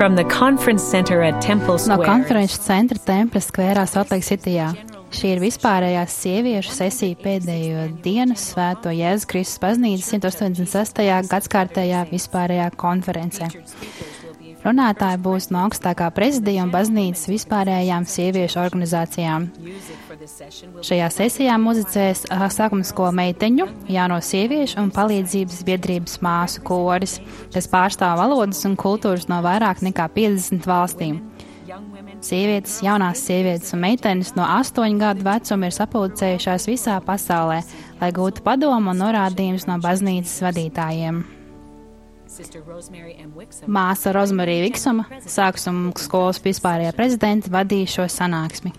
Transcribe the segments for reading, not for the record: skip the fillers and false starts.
From the conference center at Temple No Square. konferenču centra Templa skvērā Saltlake Cityjā. Šī ir vispārējās sieviešu sesija pēdējo dienu Svēto Jēzus Kristus baznīcas 186. gadskārtējā vispārējā konferencē. Runātāji būs no augstākā prezidija un baznīcas vispārējām sieviešu organizācijām. Šajā sesijā muzicēs sākumskola meiteņu, jauno sieviešu un palīdzības biedrības māsu koris, kas pārstāv valodas un kultūras no vairāk nekā 50 valstīm. Sievietes, jaunās sievietes un meitenes no 8 gadu vecuma ir sapulcējušās visā pasaulē, lai gūtu padomu un norādījumus no baznīcas vadītājiem. Māsa Rozmarija Viksoma, sākuma skolas vispārējā prezidente, vadīja šo sanāksmi.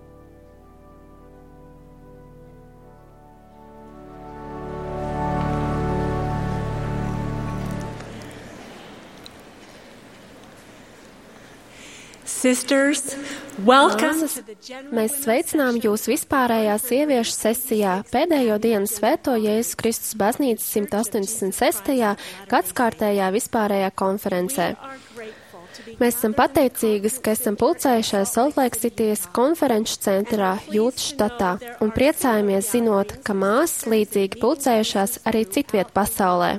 Sisters, welcome. Mēs sveicinām jūs vispārējā sieviešu sesijā pēdējo dienu Svēto Jēzus Kristus baznīcas 186. gadskārtējā vispārējā konferencē. Mēs esam pateicīgas, ka esam pulcējušies Saltlake Cityjas konferenču centrā Jūtas štatā un priecājamies zinot, ka māsas līdzīgi pulcējušās arī citviet pasaulē.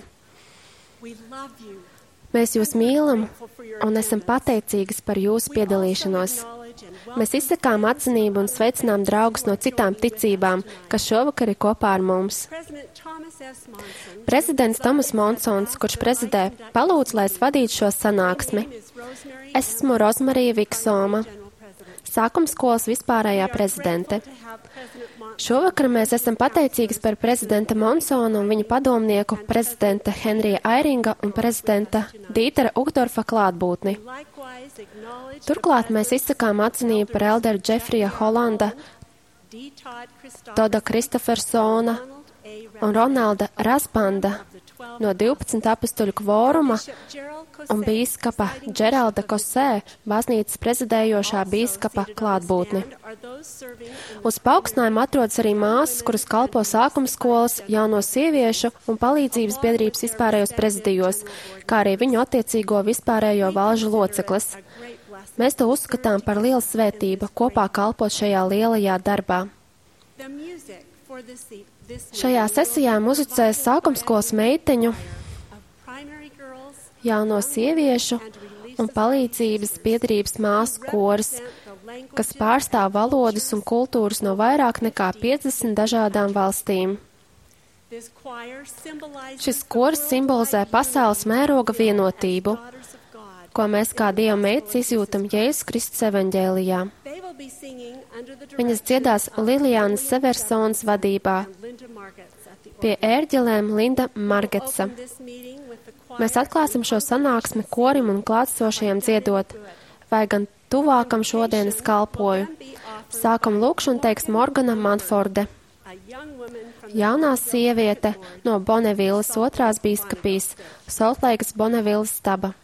Mēs jūs mīlam un esam pateicīgas par jūsu piedalīšanos. Mēs izsakām atzinību un sveicinām draugus no citām ticībām, kas šovakar ir kopā ar mums. Prezidents Tomas Monsons, kurš prezidē, palūdz, lai es vadītu šo sanāksmi. Es esmu Rozmarija Viksoma, sākumskolas vispārējā prezidente. Šovakar mēs esam pateicīgas par prezidenta Monsona un viņa padomnieku prezidenta Henrija Airinga un prezidenta Dītera Ugdorfa klātbūtni. Turklāt mēs izsakām atzinību par elderu Džefrija Holanda, Toda Kristofersona un Ronalda Raspanda no 12 apustuļu kvoruma un bīskapa Džeralda Kosē, baznīcas prezidējošā bīskapa klātbūtni. Uz paaugstinājumu atrodas arī māsas, kuras kalpo sākumskolas, jauno sieviešu un palīdzības biedrības vispārējos prezidijos, kā arī viņu attiecīgo vispārējo valžu locekles. Mēs to uzskatām par lielu svētību kopā kalpot šajā lielajā darbā. Šajā sesijā muzicēs sākumskolas meiteņu, jauno sieviešu un palīdzības biedrības māsu koris, kas pārstāv valodas un kultūras no vairāk nekā 50 dažādām valstīm. Šis koris simbolizē pasaules mēroga vienotību, ko mēs kā Dieva meitas izjūtam Jēzus Kristus evaņģēlijā. Viņas dziedās Lilijānas Seversonas vadībā, pie ērģelēm Linda Margetsa. Mēs atklāsim šo sanāksmi korim un klātsošajiem dziedot, vai gan tuvākam šodienas kalpoju. Sākam lūkšanu teiks Morgana Manforde, jaunā sieviete no Bonevilas 2. bīskapijas, Saltlaikas Bonevilas staba.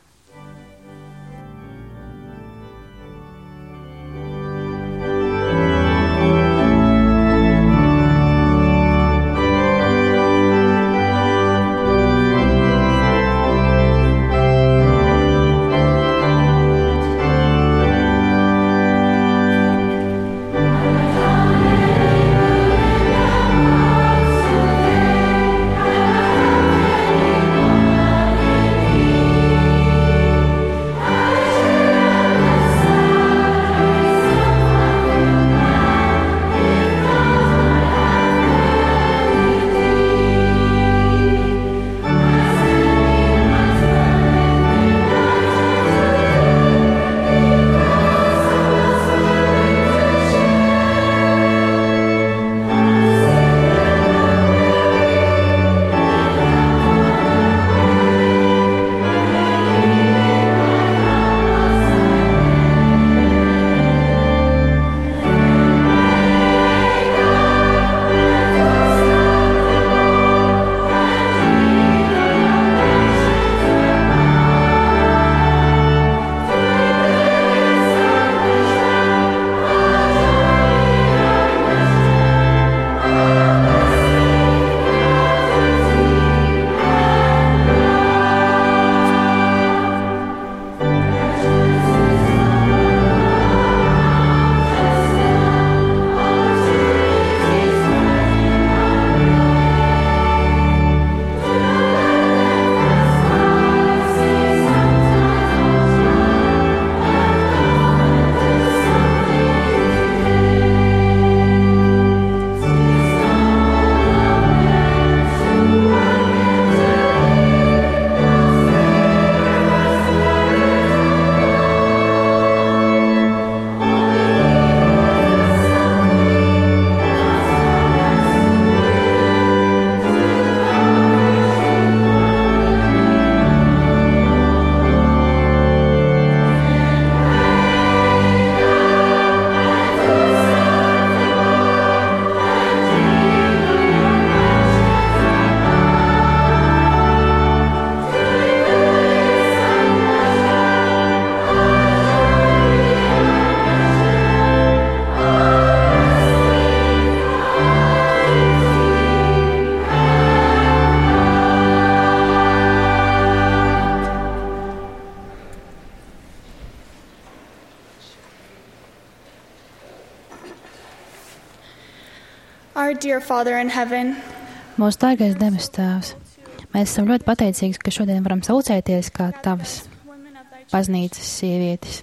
Dear Father in heaven, Mūsu dārgais debes Tēvs, mēs esam ļoti pateicīgi, ka šodien varam saucēties kā Tavas baznīcas sievietes.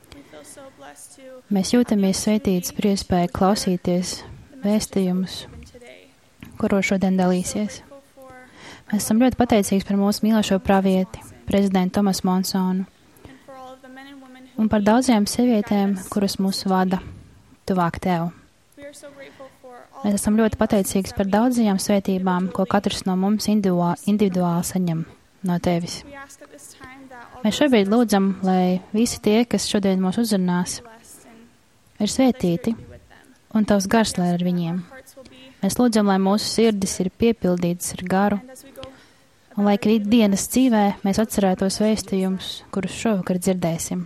Mēs jūtamies sveitītas par iespēju klausīties vēstījumus, kuro šodien dalīsies. Mēs esam ļoti pateicīgi par mūsu mīlošo pravieti, prezidentu Tomasu Monsonu, un par daudzajām sievietēm, kuras mūs vada tuvāk Tev. Mēs esam ļoti pateicīgi par daudzajām svētībām, ko katrs no mums individuāli saņem no Tevis. Mēs šobrīd lūdzam, lai visi tie, kas šodien mūs uzrunās, ir svētīti, un Tavs gars lai ar viņiem. Mēs lūdzam, lai mūsu sirdis ir piepildītas ar garu, un lai ikdienas dzīvē mēs atcerētos vēstījumus, kurus šovakar dzirdēsim.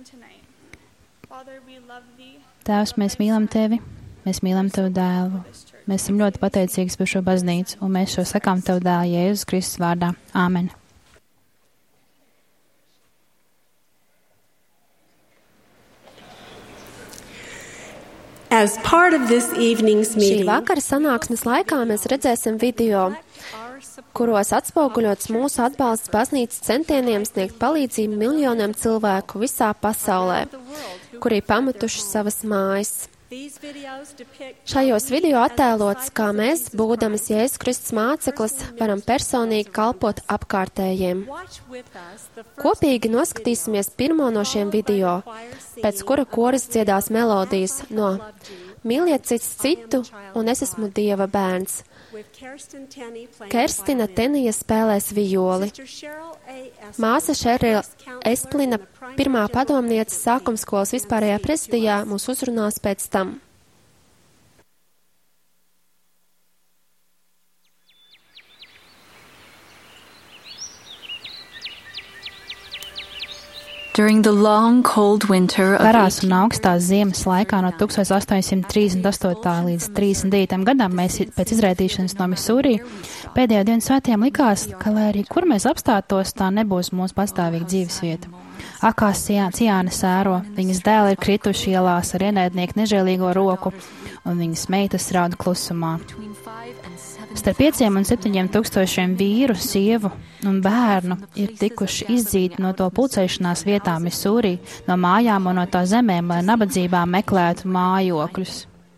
Tēvs, mēs mīlam Tevi, mēs mīlam Tavu dēlu. Mēs esam ļoti pateicīgi par šo baznīcu, un mēs šo sakām Tavu dēlu Jēzus Kristus vārdā. Āmen. Šī vakara sanāksmes laikā mēs redzēsim video, kuros atspoguļots mūsu atbalsts baznīcas centieniem sniegt palīdzību miljoniem cilvēku visā pasaulē, kuri pametuši savas mājas. Šajos video attēlots, kā mēs, būdamas Jēzus Kristus māceklis, varam personīgi kalpot apkārtējiem. Kopīgi noskatīsimies pirmo no šiem video, pēc kura koris dziedās melodijas no Mīliet cits citu un es esmu Dieva bērns. Kerstina Tenija spēlēs vijoli. Māsa Šerila Esplina, pirmā padomniece sākumskolas vispārējā prezidijā, mūs uzrunās pēc tam. Garās un augstās ziemas laikā no 1838. līdz 39. gadam mēs pēc izraidīšanas no Misūrī pēdējo dienu svētiem likās, ka, lai arī kur mēs apstātos, tā nebūs mūsu pastāvīga dzīvesvieta. Akās ciāna sēro, viņas dēli ir krituši ielās ar ienaidnieku nežēlīgo roku, un viņas meitas raud klusumā. Starp 5 un 7 tūkstošiem vīru, sievu un bērnu ir tikuši izdzīti no to pulcēšanās vietām Misūrī, no mājām un no tā zemēm, lai nabadzībā meklētu mājokļus.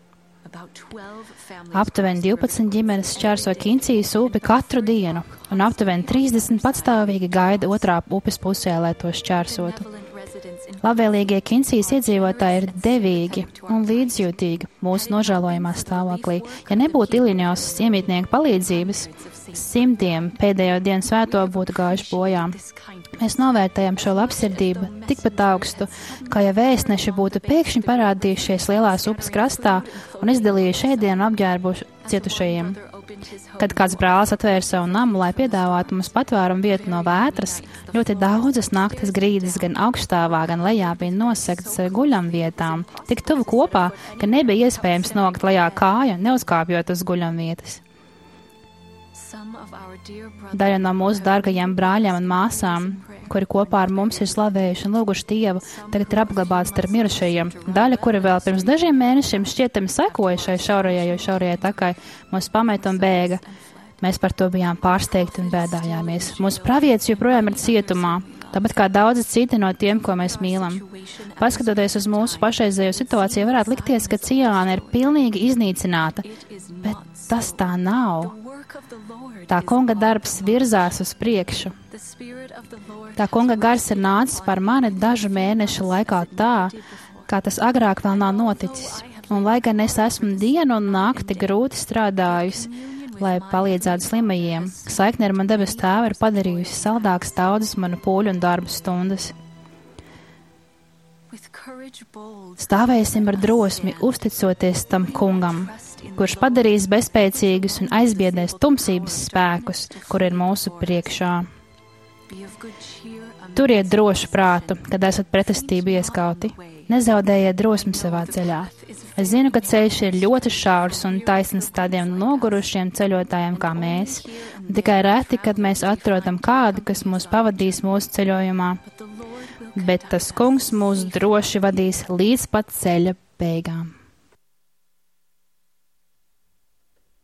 Aptuveni 12 ģimenes šķērso Kincijas upi katru dienu, un aptuveni 30 patstāvīgi gaida otrā upes pusē, lai to šķērsotu. Labvēlīgie Kincijas iedzīvotāji ir devīgi un līdzjūtīgi mūsu nožēlojamā stāvoklī. Ja nebūtu Iliņos iemītnieku palīdzības, simtiem pēdējo dienu svēto būtu gājuši bojā. Mēs novērtējam šo labsirdību tikpat augstu, kā ja vēstneši būtu pēkšņi parādījušies lielās upes krastā un izdalījuši ēdienu apģērbuši cietušajiem. Kad kāds brālis atvēra savu namu, lai piedāvātu mums patvērumu vietu no vētras, ļoti daudzas naktas grīdas gan augstāvā, gan lejā bija nosegtas ar guļamvietām, tik tuvu kopā, ka nebija iespējams nokt lejā kāju, neuzkāpjot uz guļamvietas. Daļa no mūsu dārgajiem brāļiem un māsām, kuri kopā ar mums ir slavējuši un lūguši Dievu, tagad ir apglabāti starp mirušajiem. Daļa, kuri vēl pirms dažiem mēnešiem šķietami sekoja šai šaurajai takai, mūs pameta un bēga. Mēs par to bijām pārsteigti un bēdājāmies. Mūsu pravietis joprojām ir cietumā, tāpat kā daudzi citi no tiem, ko mēs mīlam. Paskatoties uz mūsu pašreizējo situāciju, varētu likties, ka Ciāna ir pilnīgi iznīcināta, bet tas tā nav. Tā kunga darbs virzās uz priekšu. Tā kunga gars ir nācis par mani dažu mēnešu laikā tā, kā tas agrāk vēl nav noticis. Un lai gan es esmu dienu un nakti grūti strādājusi, lai palīdzētu slimajiem, saikne ar man debesu tēvu ir padarījusi saldākas daudzas manu pūļu un darbu stundas. Stāvēsim ar drosmi, uzticoties tam kungam, kurš padarīs bezspēcīgus un aizbiedēs tumsības spēkus, kur ir mūsu priekšā. Turiet drošu prātu, kad esat pretestību ieskauti. Nezaudējiet drosmi savā ceļā. Es zinu, ka ceļš ir ļoti šaurs un taisns tādiem nogurušiem ceļotājiem kā mēs. Tikai reti, kad mēs atrodam kādu, kas mūs pavadīs mūsu ceļojumā. Bet tas kungs mūs droši vadīs līdz pat ceļa beigām.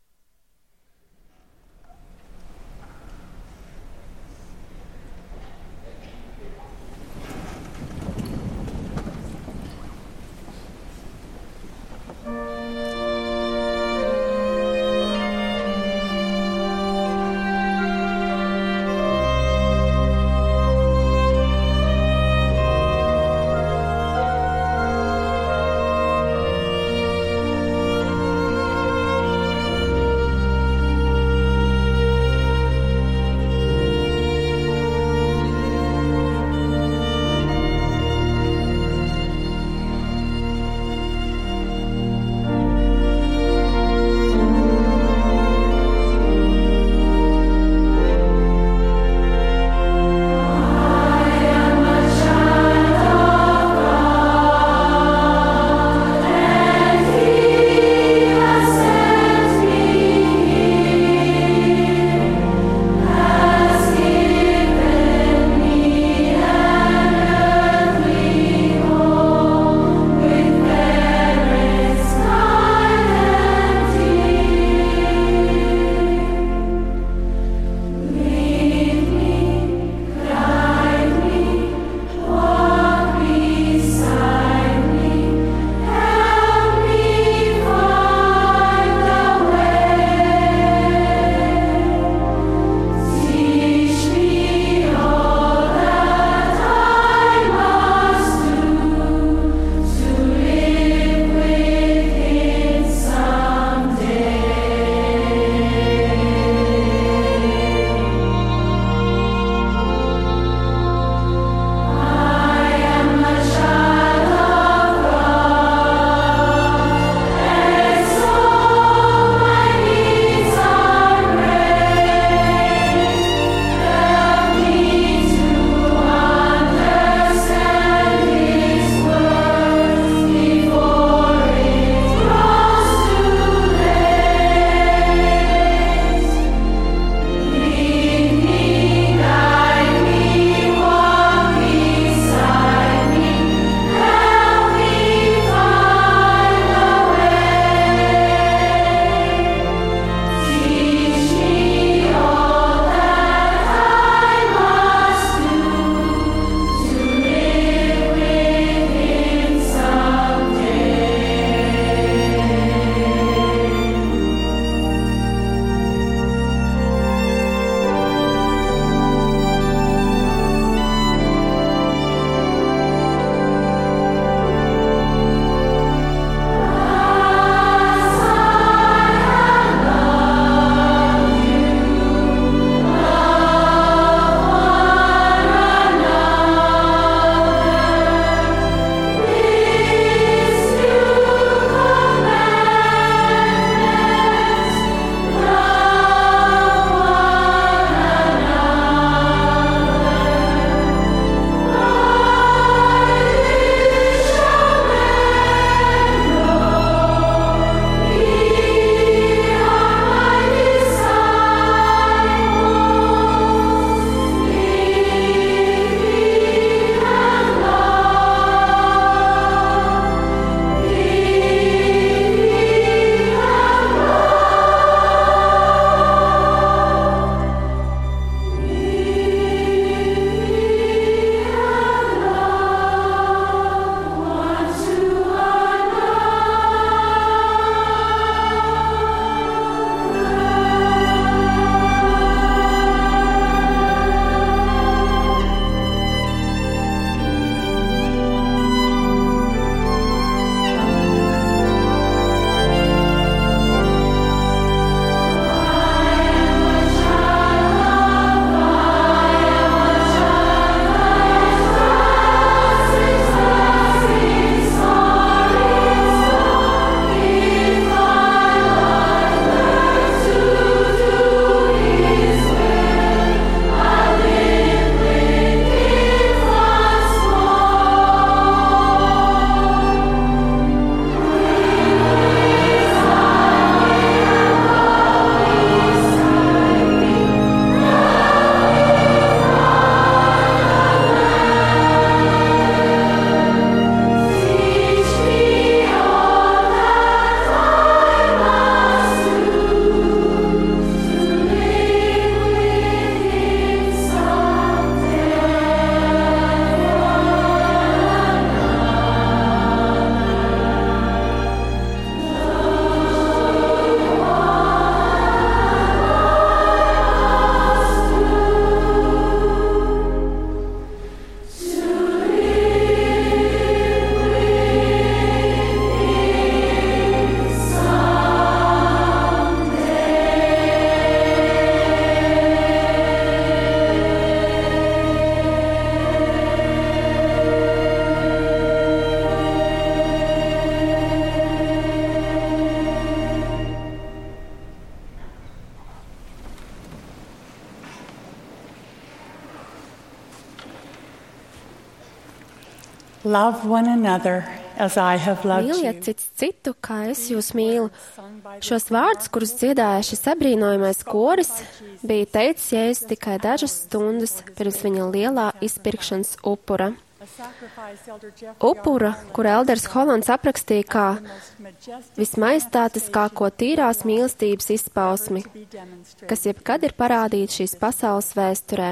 Love one another as I have loved Mīliet you. cits citu, kā es jūs mīlu. Šos vārdus, kurus dziedāja šis abrīnojamais koris, bija teicis Jēzus tikai dažas stundas pirms viņa lielā izpirkšanas upura. Upura, kur Elders Hollands aprakstīja kā vismajestātiskāko tīrās mīlestības izpausmi, kas jebkad ir parādīta šīs pasaules vēsturē.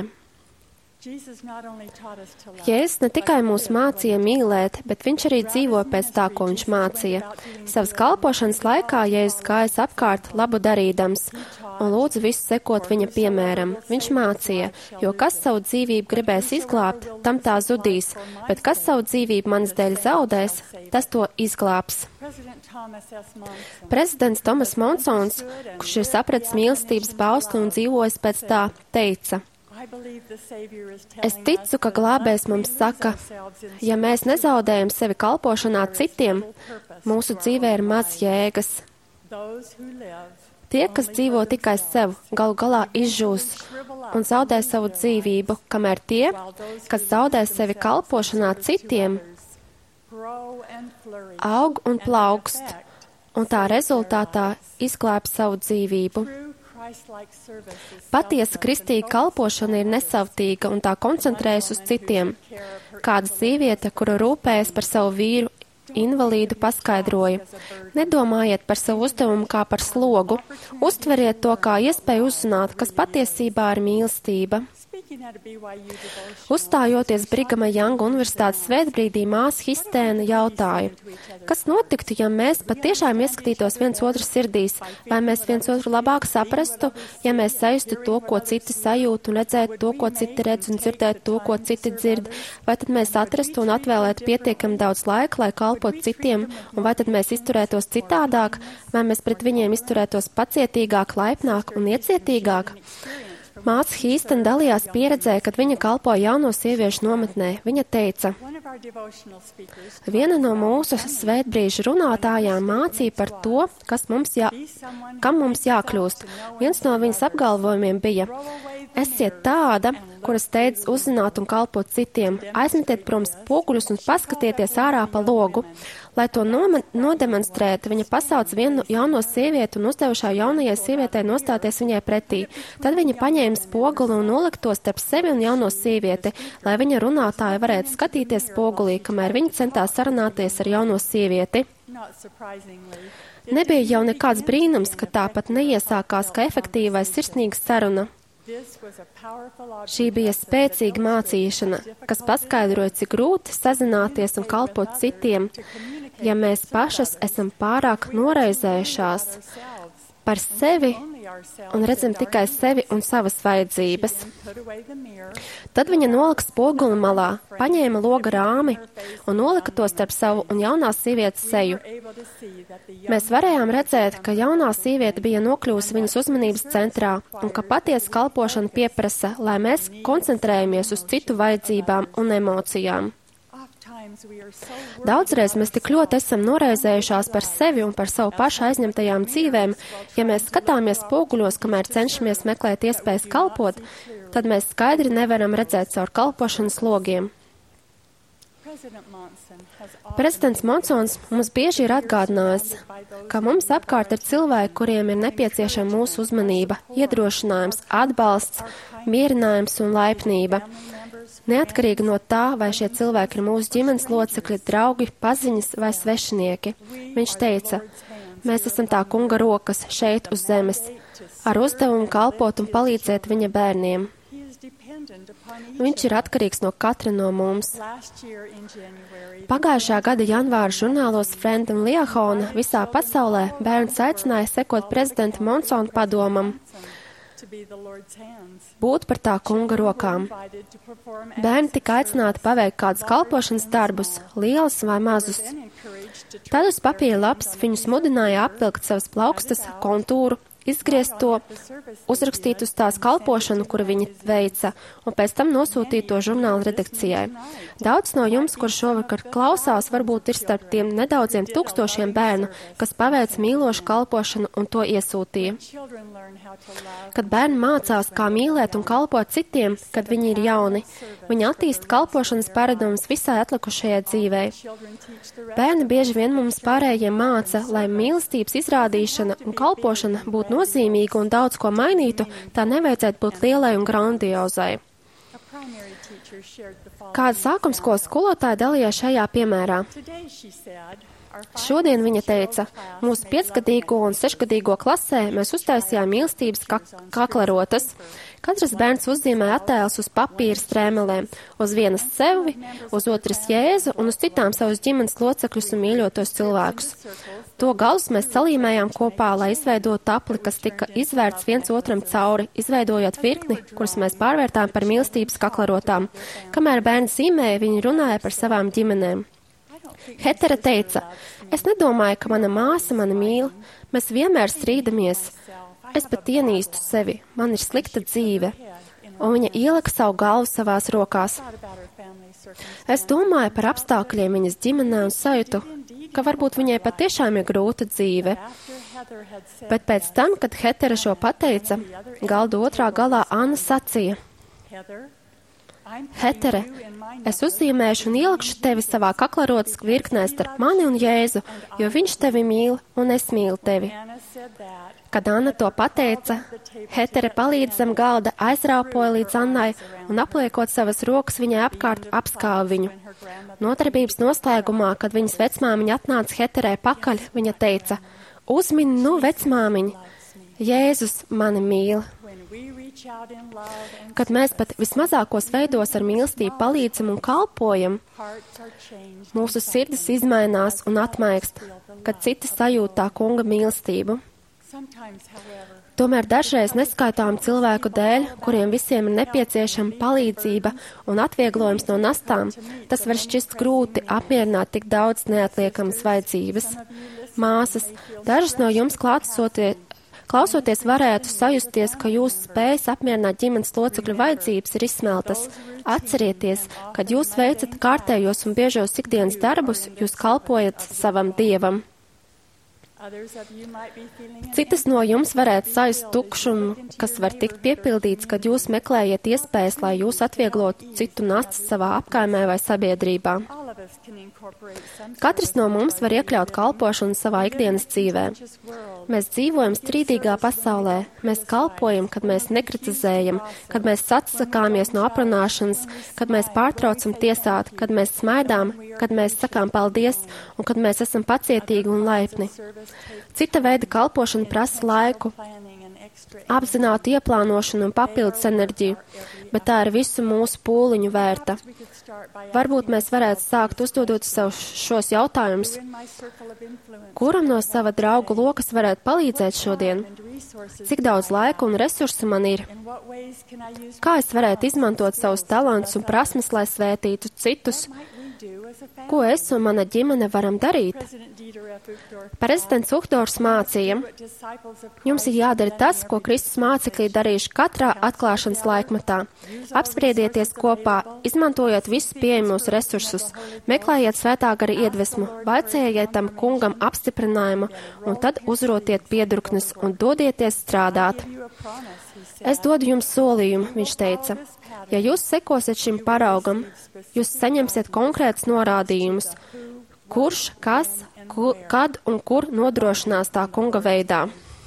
Jēzus ne tikai mūs mācīja mīlēt, bet viņš arī dzīvo pēc tā, ko viņš mācīja. Savas kalpošanas laikā Jēzus gājas apkārt labu darīdams un lūdza visu sekot viņa piemēram. Viņš mācīja, jo kas savu dzīvību gribēs izglābt, tam tā zudīs, bet kas savu dzīvību manas dēļ zaudēs, tas to izglābs. Prezidents Tomas Monsons, kurš ir sapratis mīlestības baustu un dzīvojis pēc tā, teica: Es ticu, ka glābējs mums saka, ja mēs nezaudējam sevi kalpošanā citiem, mūsu dzīvē ir maz jēgas. Tie, kas dzīvo tikai sev, galu galā izžūs un zaudē savu dzīvību, kamēr tie, kas zaudē sevi kalpošanā citiem, aug un plaukst, un tā rezultātā izglāb savu dzīvību. Patiesa kristīga kalpošana ir nesavtīga un tā koncentrējas uz citiem. Kāda sieviete, kura rūpējas par savu vīru invalīdu, paskaidroja: Nedomājiet par savu uzdevumu kā par slogu, uztveriet to kā iespēju uzzināt, kas patiesībā ir mīlestība. Uzstājoties Brigama Janga Universitātes svētbrīdī, māsa Histēna jautāja: Kas notiktu, ja mēs patiešām ieskatītos viens otru sirdīs, vai mēs viens otru labāk saprastu, ja mēs sajustu to, ko citi sajūt, un redzētu to, ko citi redz, un dzirdētu to, ko citi dzird, vai tad mēs atrastu un atvēlētu pietiekami daudz laika, lai kalpotu citiem, un vai tad mēs izturētos citādāk, vai mēs pret viņiem izturētos pacietīgāk, laipnāk un iecietīgāk? Māca Hīsten dalījās pieredzē, kad viņa kalpoja jauno sieviešu nometnē. Viņa teica: Viena no mūsu svētbrīža runātājām mācīja par to, kam mums jākļūst. Viens no viņas apgalvojumiem bija: Esiet tāda, kuras steidz uzzināt un kalpot citiem, aizmetiet prom spoguļus un paskatieties ārā pa logu. Lai to nodemonstrētu, viņa pasauca vienu jauno sievieti un uzdeva šā jaunajai sievietei nostāties viņai pretī. Tad viņa paņēma spoguli un nolika to starp sevi un jauno sievieti, lai viņa runātāja varētu skatīties spogulī, kamēr viņa centās sarunāties ar jauno sievieti. Nebija jau nekāds brīnums, ka tāpat neiesākās kā efektīva vai sirsnīga saruna. Šī bija spēcīga mācīšana, kas paskaidroja, cik grūti sazināties un kalpot citiem, ja mēs pašas esam pārāk noraizējušās par sevi un redzam tikai sevi un savas vajadzības. Tad viņa nolika spoguli malā, paņēma loga rāmi un nolika to starp savu un jaunās sievietes seju. Mēs varējām redzēt, ka jaunā sieviete bija nokļuvusi viņas uzmanības centrā un ka patiesa kalpošana pieprasa, lai mēs koncentrējamies uz citu vajadzībām un emocijām. Daudzreiz mēs tik ļoti esam noraizējušās par sevi un par savu pašu aizņemtajām dzīvēm, ja mēs skatāmies spoguļos, kamēr cenšamies meklēt iespējas kalpot, tad mēs skaidri nevaram redzēt caur kalpošanas logiem. Prezidents Monsons mums bieži ir atgādinājis, ka mums apkārt ir cilvēki, kuriem ir nepieciešama mūsu uzmanība, iedrošinājums, atbalsts, mierinājums un laipnība. Neatkarīgi no tā, vai šie cilvēki ir mūsu ģimenes locekļi, draugi, paziņas vai svešinieki. Viņš teica: Mēs esam tā kunga rokas šeit uz zemes, ar uzdevumu kalpot un palīdzēt viņa bērniem. Viņš ir atkarīgs no katra no mums. Pagājušā gada janvāra žurnālos Friend un Liahona visā pasaulē bērns aicināja sekot prezidenta Monsona padomam, būt par tā kunga rokām. Bērni tika aicināti paveikt kādus kalpošanas darbus, lielus vai mazus. Tad uz papīra lapas viņus mudināja apvilkt savas plaukstas, kontūru, izgriezt to, uzrakstīt uz tās kalpošanu, kuru viņi veica, un pēc tam nosūtīt to žurnāla redakcijai. Daudz no jums, kur šovakar klausās, varbūt ir starp tiem nedaudziem tūkstošiem bērnu, kas paveic mīlošu kalpošanu un to iesūtīja. Kad bērni mācās, kā mīlēt un kalpot citiem, kad viņi ir jauni, viņi attīsta kalpošanas paradumus visai atlikušajai dzīvei. Bērni bieži vien mums pārējiem māca, lai mīlestības izrādīšana un kalpošana būtu nozīmīga un daudz ko mainītu, tā nevajadzētu būt lielai un grandiozai. Kāda sākumskolas skolotāja dalījās šajā piemērā? Šodien viņa teica, mūsu 5-gadīgo un 6-gadīgo klasē mēs uztaisījām mīlestības kaklarotas. Katrs bērns uzzīmēja attēlus uz papīra strēmelēm, uz vienas sevi, uz otras Jēzu un uz citām savus ģimenes locekļus un mīļotos cilvēkus. To galus mēs salīmējām kopā, lai izveidotu apli, kas tika izvērts viens otram cauri, izveidojot virkni, kuras mēs pārvērtām par mīlestības kaklarotām. Kamēr bērni zīmēja, viņi runāja par savām ģimenēm. Hetere teica, es nedomāju, ka mana māsa mani mīl, mēs vienmēr strīdamies, es pat ienīstu sevi, man ir slikta dzīve, un viņa ielika savu galvu savās rokās. Es domāju par apstākļiem viņas ģimenē un sajūtu, ka varbūt viņai patiešām ir grūta dzīve. Bet pēc tam, kad Hetere šo pateica, galda otrā galā Anna sacīja, Hetere, es uzzīmēšu un ielikšu tevi savā kaklarotas virknē starp mani un Jēzu, jo viņš tevi mīl un es mīlu tevi. Kad Anna to pateica, Hetere palīdz zem galda aizrāpoja līdz Annai un apliekot savas rokas viņai apkārt apskāva viņu. Nodarbības noslēgumā, kad viņas vecmāmiņa atnāca Heterē pakaļ, viņa teica, uzmini nu vecmāmiņa, Jēzus mani mīl. Kad mēs pat vismazākos veidos ar mīlestību palīdzam un kalpojam, mūsu sirdis izmainās un atmaikst, kad citi sajūt tā kunga mīlestību. Tomēr dažreiz neskaitām cilvēku dēļ, kuriem visiem ir nepieciešama palīdzība un atvieglojums no nastām, tas var šķist grūti apmierināt tik daudz neatliekamas vajadzības. Māsas, dažas no jums klausoties varētu sajusties, ka jūsu spējas apmierināt ģimenes locekļu vajadzības ir izsmeltas. Atcerieties, kad jūs veicat kārtējos un biežos ikdienas darbus, jūs kalpojat savam Dievam. Citas no jums varētu sajust tukšumu, kas var tikt piepildīts, kad jūs meklējat iespējas, lai jūs atvieglotu citu nastas savā apkaimē vai sabiedrībā. Katrs no mums var iekļaut kalpošanu savā ikdienas dzīvē. Mēs dzīvojam strīdīgā pasaulē, mēs kalpojam, kad mēs nekritizējam, kad mēs atsakāmies no aprunāšanas, kad mēs pārtraucam tiesāt, kad mēs smaidām, kad mēs sakām paldies un kad mēs esam pacietīgi un laipni. Cita veida kalpošana prasa laiku, apzinātu ieplānošanu un papildus enerģiju, bet tā ir visu mūsu pūliņu vērta. Varbūt mēs varētu sākt uzdodot sev šos jautājumus. Kuram no sava draugu lokas varētu palīdzēt šodien? Cik daudz laika un resursu man ir? Kā es varētu izmantot savus talantus un prasmes, lai svētītu citus? Ko es un mana ģimene varam darīt? Prezidents Uhdors mācīja, jums ir jādara tas, ko Kristus mācekļi darījuši katrā atklāšanas laikmetā. Apspriedieties kopā, izmantojot visus pieejamos resursus, meklējiet svētā gara iedvesmu, vaicējiet tam kungam apstiprinājumu un tad uzrotiet piedurknes un dodieties strādāt. Es dodu jums solījumu, viņš teica. Ja jūs sekosiet šim paraugam, jūs saņemsiet konkrētus norādījumus, kurš, kas, kad un kur nodrošinās tā kunga veidā.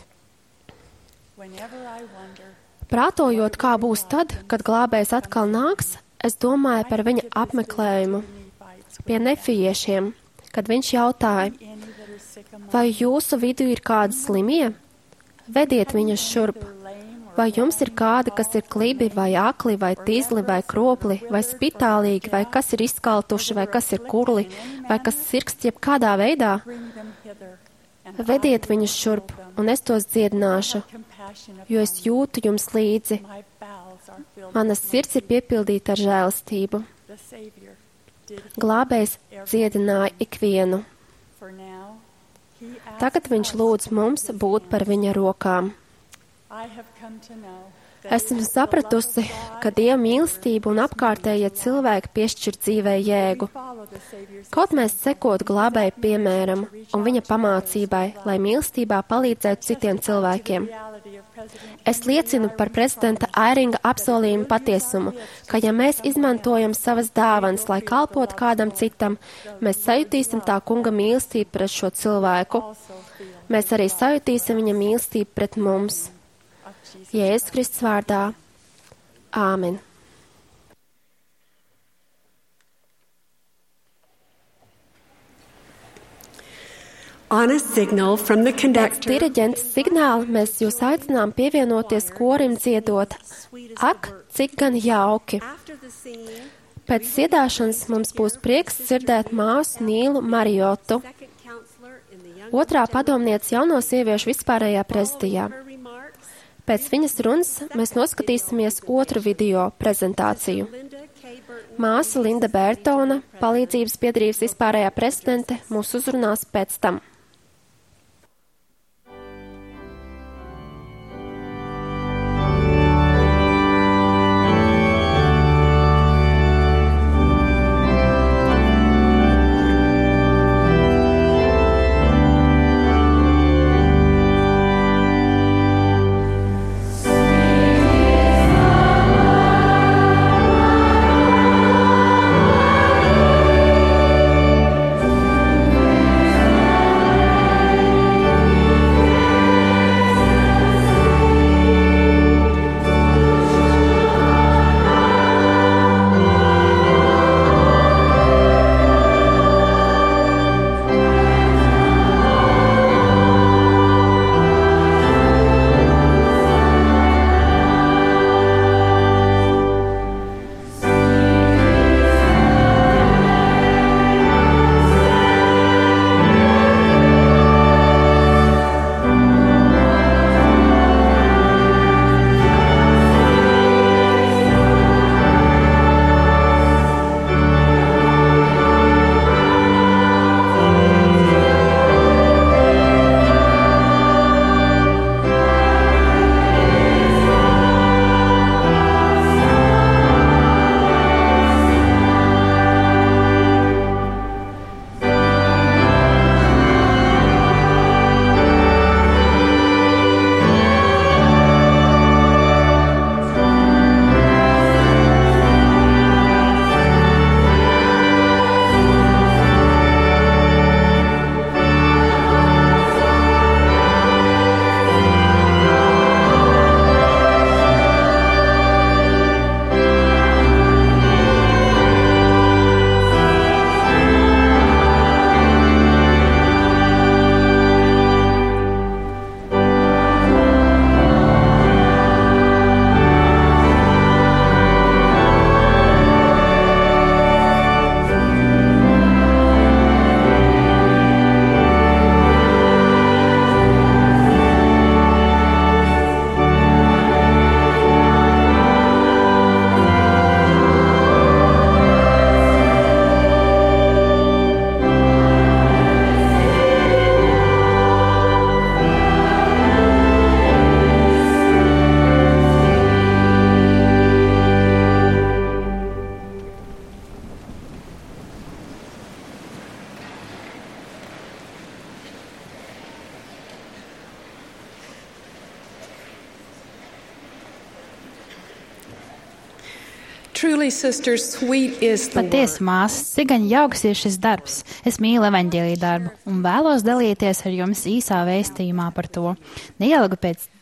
Prātojot, kā būs tad, kad glābējs atkal nāks, es domāju par viņa apmeklējumu pie nefijiešiem, kad viņš jautāja, vai jūsu vidū ir kādi slimie? Vediet viņus šurp. Vai jums ir kādi, kas ir klibi, vai akli, vai tīzli, vai kropli, vai spitālīgi, vai kas ir izkaltuši, vai kas ir kurli, vai kas sirkst jebkādā veidā? Vediet viņus šurp, un es tos dziedināšu, jo es jūtu jums līdzi. Mana sirds ir piepildīta ar žēlastību. Glābējs dziedināja ikvienu. Tagad viņš lūdz mums būt par viņa rokām. Esmu sapratusi, ka Dieva mīlestība un apkārtējie cilvēki piešķir dzīvē jēgu. Kaut mēs sekot glābēja piemēram un viņa pamācībai, lai mīlestībā palīdzētu citiem cilvēkiem. Es liecinu par prezidenta Airinga apsolījumu patiesumu, ka ja mēs izmantojam savas dāvanas, lai kalpotu kādam citam, mēs sajutīsim tā kunga mīlestību pret šo cilvēku. Mēs arī sajutīsim viņa mīlestību pret mums. Jēzus Kristus vārdā. Āmen. Pēc diriģenta signāla mēs jūs aicinām pievienoties korim dziedot Ak, cik gan jauki! Pēc dziedāšanas mums būs prieks dzirdēt māsu Nīlu Marijotu, otrā padomniece jauno sieviešu vispārējā prezidijā. Pēc viņas runas mēs noskatīsimies otru video prezentāciju. Māsa Linda Bērtona, palīdzības biedrības vispārējā prezidente, mūs uzrunās pēc tam. Patiesi, māsas, cik gan jauks ir šis darbs. Es mīlu evaņģēlija darbu un vēlos dalīties ar jums īsā vēstījumā par to. Neilgi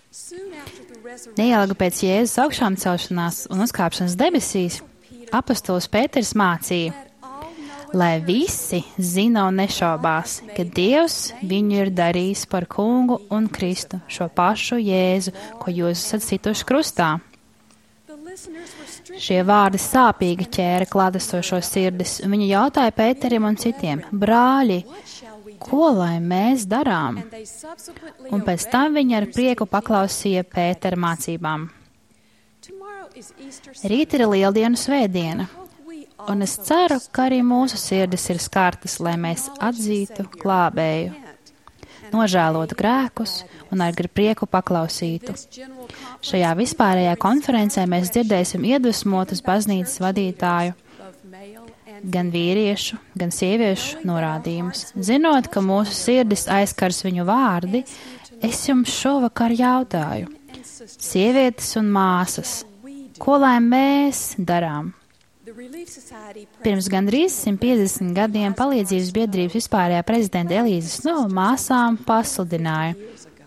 pēc Jēzus augšām celšanās un uzkāpšanas debesīs, apostols Pēters mācīja, lai visi zina un nešaubās, ka Dievs viņu ir darījis par kungu un Kristu, šo pašu Jēzu, ko jūs esat situši krustā. Šie vārdi sāpīgi ķēra klātesošo sirdis, un viņi jautāja Pēterim un citiem: brāļi, ko lai mēs darām? Un pēc tam viņi ar prieku paklausīja Pētera mācībām. Rīt ir Lieldienu svētdiena, un es ceru, ka arī mūsu sirdis ir skartas, lai mēs atzītu glābēju. nožēlotu grēkus un ar prieku paklausītu. Šajā vispārējā konferencē mēs dzirdēsim iedvesmotus baznīcas vadītāju, gan vīriešu, gan sieviešu norādījumus. Zinot, ka mūsu sirdis aizskars viņu vārdi, es jums šovakar jautāju, sievietes un māsas, ko lai mēs darām? Pirms gandrīz 150 gadiem palīdzības biedrības vispārējā prezidenta Elīzes Snow māsām pasludināja.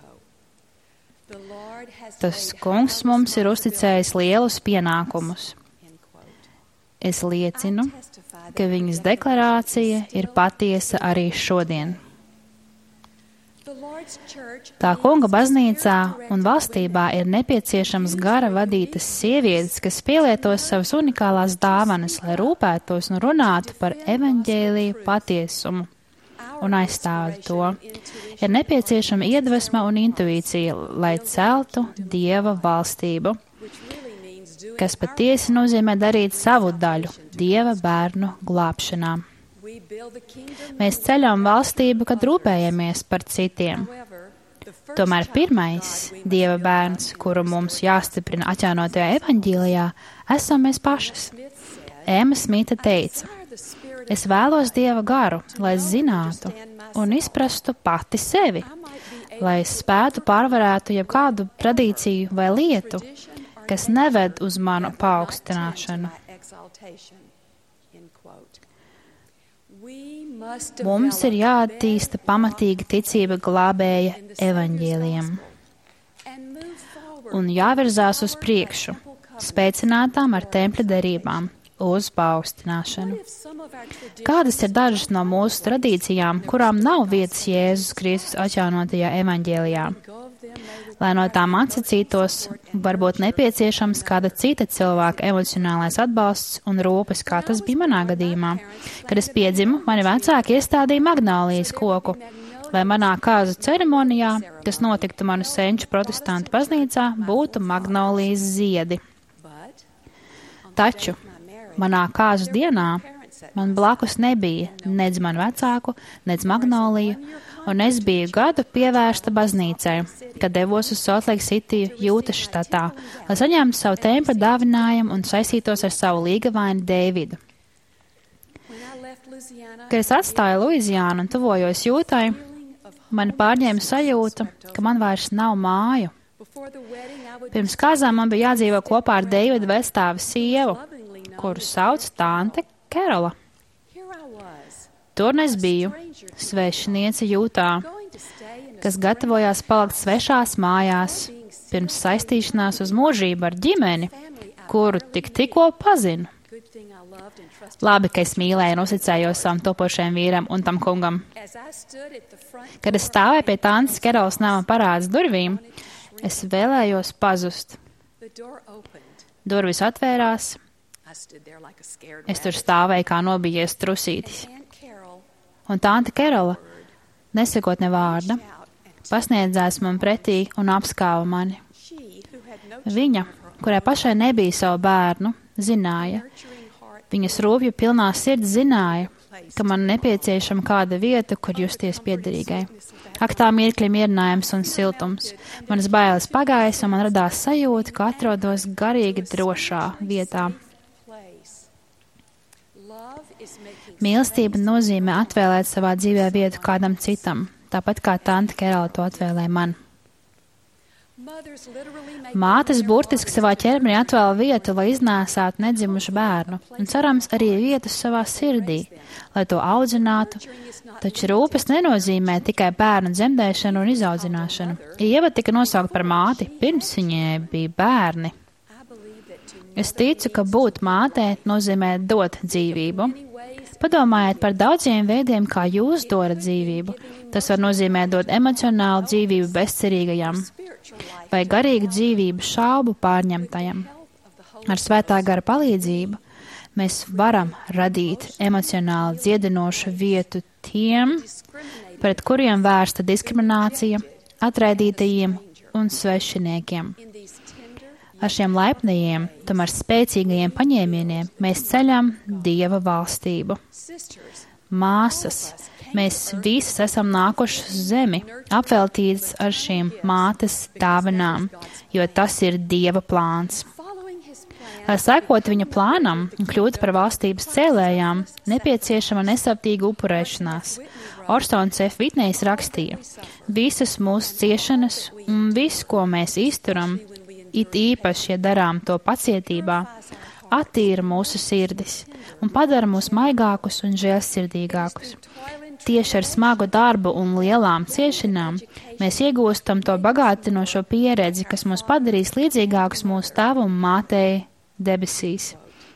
Tas kungs mums ir uzticējis lielus pienākumus. Es liecinu, ka viņas deklarācija ir patiesa arī šodien. Tā kunga baznīcā un valstībā ir nepieciešams gara vadītas sievietes, kas pielietos savas unikālās dāvanas, lai rūpētos un runātu par evaņģēliju patiesumu un aizstāvētu to. Ir nepieciešama iedvesma un intuīcija, lai celtu Dieva valstību, kas patiesi nozīmē darīt savu daļu Dieva bērnu glābšanā. Mēs ceļam valstību, kad rūpējamies par citiem. Tomēr pirmais Dieva bērns, kuru mums jāstiprina atjaunotajā evaņģīlijā, esam mēs pašas. Ēma Smita teica, es vēlos Dieva garu, lai zinātu un izprastu pati sevi, lai spētu pārvarētu jebkādu tradīciju vai lietu, kas neved uz manu paaugstināšanu. Mums ir jāattīsta pamatīga ticība glābēja evaņģēlijam un jāvirzās uz priekšu, spēcinātām ar tempļa derībām, uz paaugstināšanu. Kādas ir dažas no mūsu tradīcijām, kurām nav vietas Jēzus Kristus atjaunotajā evaņģēlijā? Lai no tām atsacītos, varbūt nepieciešams kāda cita cilvēka emocionālais atbalsts un rūpes, kā tas bija manā gadījumā. Kad es piedzimu, mani vecāki iestādīja magnolijas koku, lai manā kāzu ceremonijā, kas notiktu manu senču protestantu baznīcā, būtu magnolijas ziedi. Taču manā kāzu dienā man blakus nebija nedz man vecāku, nedz magnoliju, un es biju gadu pievērsta baznīcai, kad devos uz Salt Lake City, Jūtas štatā, lai saņemtu savu tempļa dāvinājumu un saistītos ar savu līgavaini Deividu. Kad es atstāju Luiziānu un tuvojos Jūtai, mani pārņēma sajūta, ka man vairs nav māju. Pirms kāzām man bija jādzīvo kopā ar Deivida vecstāva sievu, kuru sauc Tante Kerola. Tur es biju, svešiniece Jūtā, kas gatavojās palikt svešās mājās, pirms saistīšanās uz mūžību ar ģimeni, kuru tikko pazinu. Labi, ka es mīlēju un uzticējos savam topošajam vīram un tam kungam. Kad es stāvēju pie Tantes Kerolas nama parādes durvīm, es vēlējos pazust. Durvis atvērās. Es tur stāvēju kā nobijies trusītis. Un Tante Kerola, nesakot ne vārda, pasniedzās man pretī un apskāva mani. Viņa, kurai pašai nebija savu bērnu, zināja. Viņas rūpju pilnā sirds zināja, ka man nepieciešama kāda vieta, kur justies piederīgai. Ak, tā mirkļa mierinājums un siltums. Manas bailes pagājas un man radās sajūta, ka atrodos garīgi drošā vietā. Mīlestība nozīmē atvēlēt savā dzīvē vietu kādam citam, tāpat kā Tante Kerola to atvēlēja man. Mātes burtiski savā ķermenī atvēl vietu, lai iznēsātu nedzimušu bērnu, un cerams arī vietu savā sirdī, lai to audzinātu, taču rūpes nenozīmē tikai bērnu dzemdēšanu un izaudzināšanu. Ieva tika nosaukt par māti, pirms viņai bija bērni. Es ticu, ka būt mātē nozīmē dot dzīvību. Padomājiet par daudziem veidiem, kā jūs dodat dzīvību. Tas var nozīmēt dot emocionālu dzīvību bezcerīgajam vai garīgu dzīvību šaubu pārņemtajam. Ar svētā gara palīdzību mēs varam radīt emocionāli dziedinošu vietu tiem, pret kuriem vērsta diskriminācija, atraidītajiem un svešiniekiem. Ar šiem laipnajiem, tomēr spēcīgajiem paņēmieniem mēs ceļam Dieva valstību. Māsas, Mēs visas esam nākuši uz zemi, apveltītas ar šīm mātes dāvanām, jo tas ir Dieva plāns. Lai sekot viņa plānam un kļūtu par valstības cēlējām, nepieciešama nesaptīga upurēšanās. Orsons F. Vitnejs rakstīja: visas mūsu ciešanas un viss, ko mēs izturam, it īpaši, ja darām to pacietībā, attīra mūsu sirdis un padara mūs maigākus un žēlsirdīgākus. Tieši ar smagu darbu un lielām ciešanām mēs iegūstam to bagātinošo pieredzi, kas mūs padarīs līdzīgākus mūsu tēvu un mātei debesīs.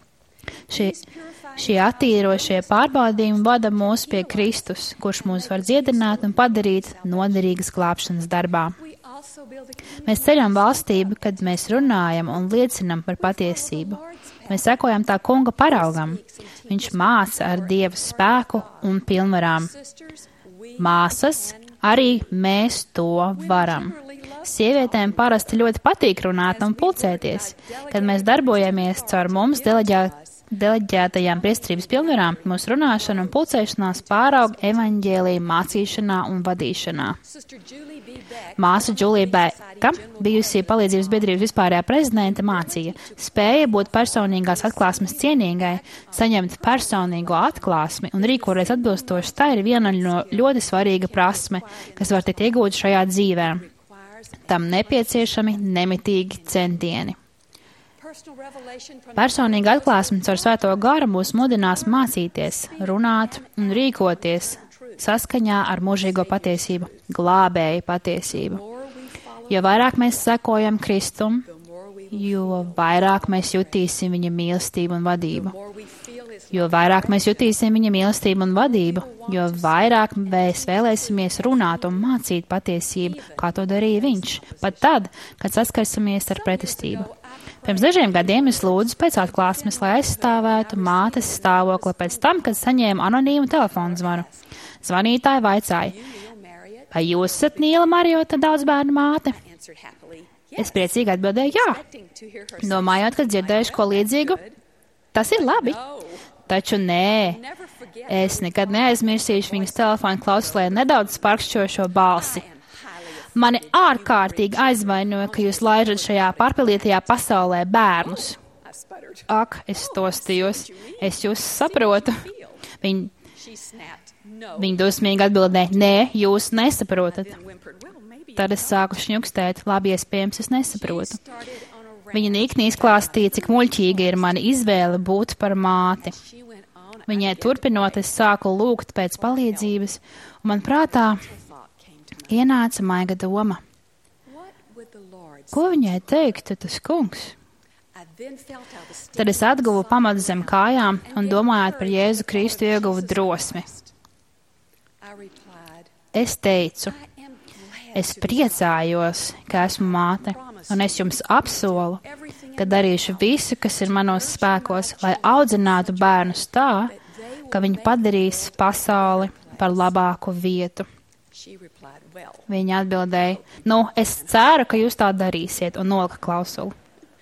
Šie attīrošie pārbaudījumi vada mūs pie Kristus, kurš mūs var dziedināt un padarīt noderīgas glābšanas darbā. Mēs ceļam valstību, kad mēs runājam un liecinam par patiesību. Mēs sekojam tā kunga paraugam. Viņš māca ar Dieva spēku un pilnvarām. Māsas, arī mēs to varam. Sievietēm parasti ļoti patīk runāt un pulcēties. Kad mēs darbojamies caur mums deleģētajām priesterības pilnvarām, mūsu runāšana un pulcēšanās pāraug evaņģēlija mācīšanā un vadīšanā. Māsa Džulija Beka, bijusī palīdzības biedrības vispārējā prezidente, mācīja: spēja būt personīgās atklāsmes cienīgai, saņemt personīgo atklāsmi un rīkoties atbilstoši, tā ir viena no ļoti svarīga prasme, kas var tikt iegūta šajā dzīvē. Tam nepieciešami nemitīgi centieni. Personīga atklāsme caur Svēto garu mūs mudinās mācīties, runāt un rīkoties saskaņā ar mūžīgo patiesību, glābēju patiesību. Jo vairāk mēs sekojam Kristum, jo vairāk mēs jutīsim viņa mīlestību un vadību. Jo vairāk mēs jutīsim viņa mīlestību un vadību, jo vairāk mēs vēlēsimies runāt un mācīt patiesību, kā to darīja viņš, pat tad, kad saskarsimies ar pretestību. Pirms dažiem gadiem es lūdzu pēc atklāsmes, lai aizstāvētu mātes stāvokli pēc tam, kad saņēmu anonīmu telefonu zvanu. Zvanītāji vaicāja: vai jūs esat Nīla Marijota daudzbērnu māte? Es priecīgi atbildēju jā, domājot, ka dzirdējuši ko līdzīgu. Tas ir labi. Taču nē, es nekad neaizmirsīšu viņas telefonu klausulē nedaudz sparkšķošo balsi. Mani ārkārtīgi aizvainoja, ka jūs laižat šajā pārpildītajā pasaulē bērnus. Ak, es tostījos, es jūs saprotu. Viņa dusmīgi atbildēja: nē, jūs nesaprotat. Tad es sāku šņukstēt: labi, iespējams, es nesaprotu. Viņa nikni izklāstīja, cik muļķīga ir mana izvēle būt par māti. Viņai turpinot, es sāku lūgt pēc palīdzības, un man prātā ienāca maiga doma: ko viņai teiktu tas kungs? Tad es atguvu pamatu zem kājām un domājot par Jēzu Kristu ieguvu drosmi. Es teicu: es priecājos, ka esmu māte, un es jums apsolu, ka darīšu visu, kas ir manos spēkos, lai audzinātu bērnus tā, ka viņi padarīs pasauli par labāku vietu. Viņa atbildēja: nu, es ceru, ka jūs tā darīsiet, un nolika klausuli.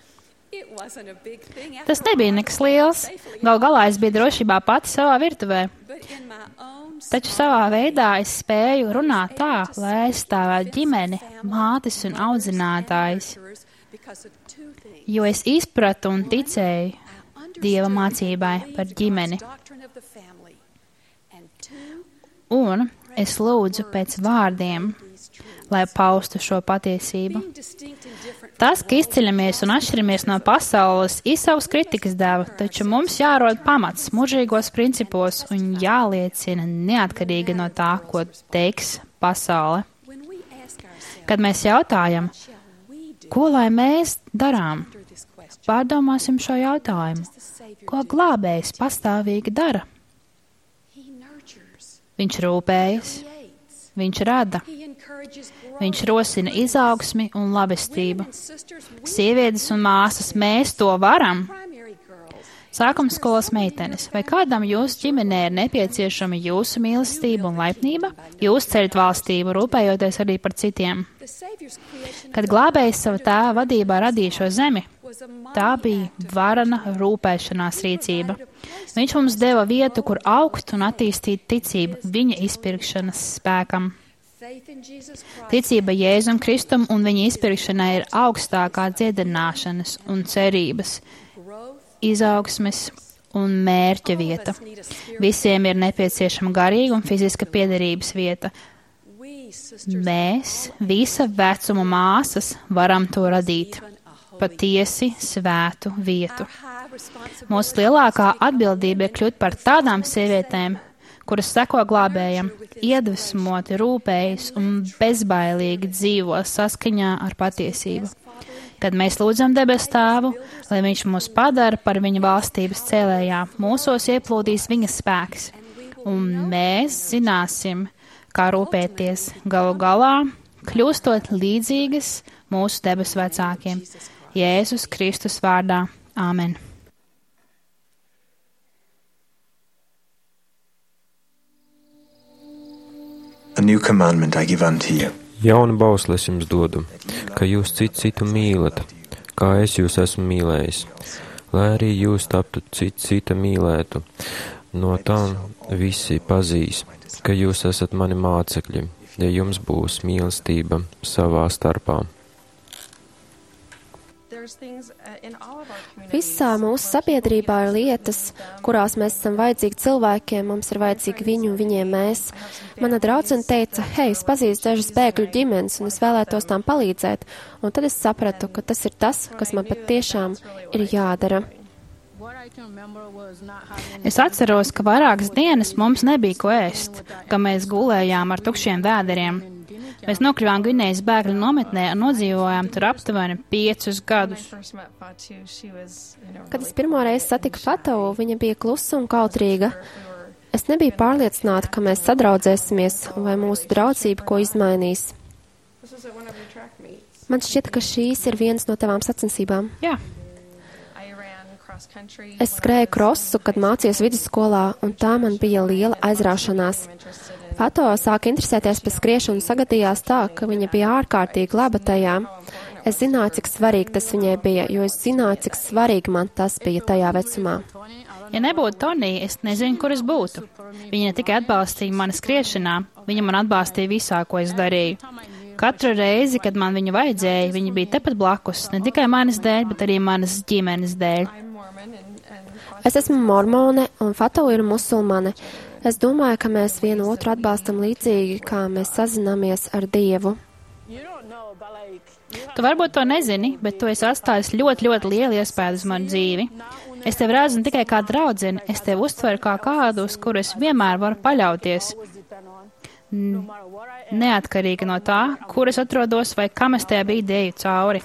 Tas nebija nekas liels. Gal galā es biju drošībā pati savā virtuvē. Taču savā veidā es spēju runāt tā, lai aizstāvētu ģimeni, mātes un audzinātājus, jo es izpratu un ticēju Dieva mācībai par ģimeni. Un es lūdzu pēc vārdiem, lai paustu šo patiesību. Tas, ka izceļamies un atšķiramies no pasaules, ir savs kritikas deva, taču mums jārod pamats mūžīgos principos un jāliecina neatkarīgi no tā, ko teiks pasaule. Kad mēs jautājam, ko lai mēs darām, pārdomāsim šo jautājumu. Ko glābējs pastāvīgi dara? Viņš rūpējas, viņš rada, viņš rosina izaugsmi un labestību. Sievietes un māsas, mēs to varam. Sākuma skolas meitenes, vai kādam jūsu ģimenē ir nepieciešama jūsu mīlestība un laipnība? Jūs ceļat valstību, rūpējoties arī par citiem. Kad glābējs sava tēva vadībā radīja šo zemi, Tā bija varana rūpēšanās rīcība. Viņš mums deva vietu, kur augt un attīstīt ticību viņa izpirkšanas spēkam. Ticība Jēzum Kristum un viņa izpirkšanai ir augstākā dziedināšanas un cerības, izaugsmes un mērķa vieta. Visiem ir nepieciešama garīga un fiziska piederības vieta. Mēs, visa vecuma māsas, varam to radīt. Patiesi svētu vietu. Mūsu lielākā atbildība ir kļūt par tādām sievietēm, kuras seko glābējam, iedvesmoti, rūpējas un bezbailīgi dzīvo saskaņā ar patiesību. Kad mēs lūdzam debes Tēvu, lai viņš mūs padara par viņa valstības cēlējām, mūsos ieplūdīs viņa spēks, un mēs zināsim, kā rūpēties galu galā, kļūstot līdzīgas mūsu debes vecākiem. Jēzus Kristus vārdā. Āmen. A new commandment I give unto you. Jaunu bausli es jums dodu, ka jūs citu mīlat, kā es jūs esmu mīlējis, lai arī jūs taptu cita mīlētu. No tam visi pazīs, ka jūs esat mani mācekļi, ja jums būs mīlestība savā starpā. Visā mūsu sabiedrībā ir lietas, kurās mēs esam vajadzīgi cilvēkiem, mums ir vajadzīgi viņu un viņiem mēs. Mana draudzene teica, hei, es pazīstu dažas bēgļu ģimenes un es vēlētos tām palīdzēt, un tad es sapratu, ka tas ir tas, kas man pat tiešām ir jādara. Es atceros, ka vairākas dienas mums nebija ko ēst, ka mēs gulējām ar tukšiem vēderiem. Mēs nokļuvām Gvinejas bēgļu nometnē un nodzīvojām tur aptuveni 5 gadus. Kad es pirmo reizi satiku Fatavu, viņa bija klusa un kautrīga. Es nebiju pārliecināta, ka mēs sadraudzēsimies vai mūsu draudzība ko izmainīs. Man šķiet, ka šīs ir vienas no tavām sacensībām. Jā. Es skrēju krosu, kad mācījos vidusskolā, un tā man bija liela aizraušanās. Fato sāka interesēties par skriešanu un sagadījās tā, ka viņa bija ārkārtīgi laba tajā. Es zināju, cik svarīgi tas viņai bija, jo es zināju, cik svarīgi man tas bija tajā vecumā. Ja nebūtu Tonija, es nezinu, kur es būtu. Viņa ne tikai atbalstīja mani skriešanā, viņa man atbalstīja visā, ko es darīju. Katru reizi, kad man viņu vajadzēja, viņa bija tepat blakus, ne tikai manis dēļ, bet arī manas ģimenes dēļ. Es esmu mormone un Fato ir musulmane. Es domāju, ka mēs vienu otru atbalstam līdzīgi, kā mēs sazināmies ar Dievu. Tu varbūt to nezini, bet tu esi atstājis ļoti, ļoti lielu iespēju uz manu dzīvi. Es tevi redzu ne tikai kā draudzeni, es tevi uztveru kā kādu, uz kuru es vienmēr varu paļauties. Neatkarīgi no tā, kur es atrodos vai kam es tajā brīdī eju cauri.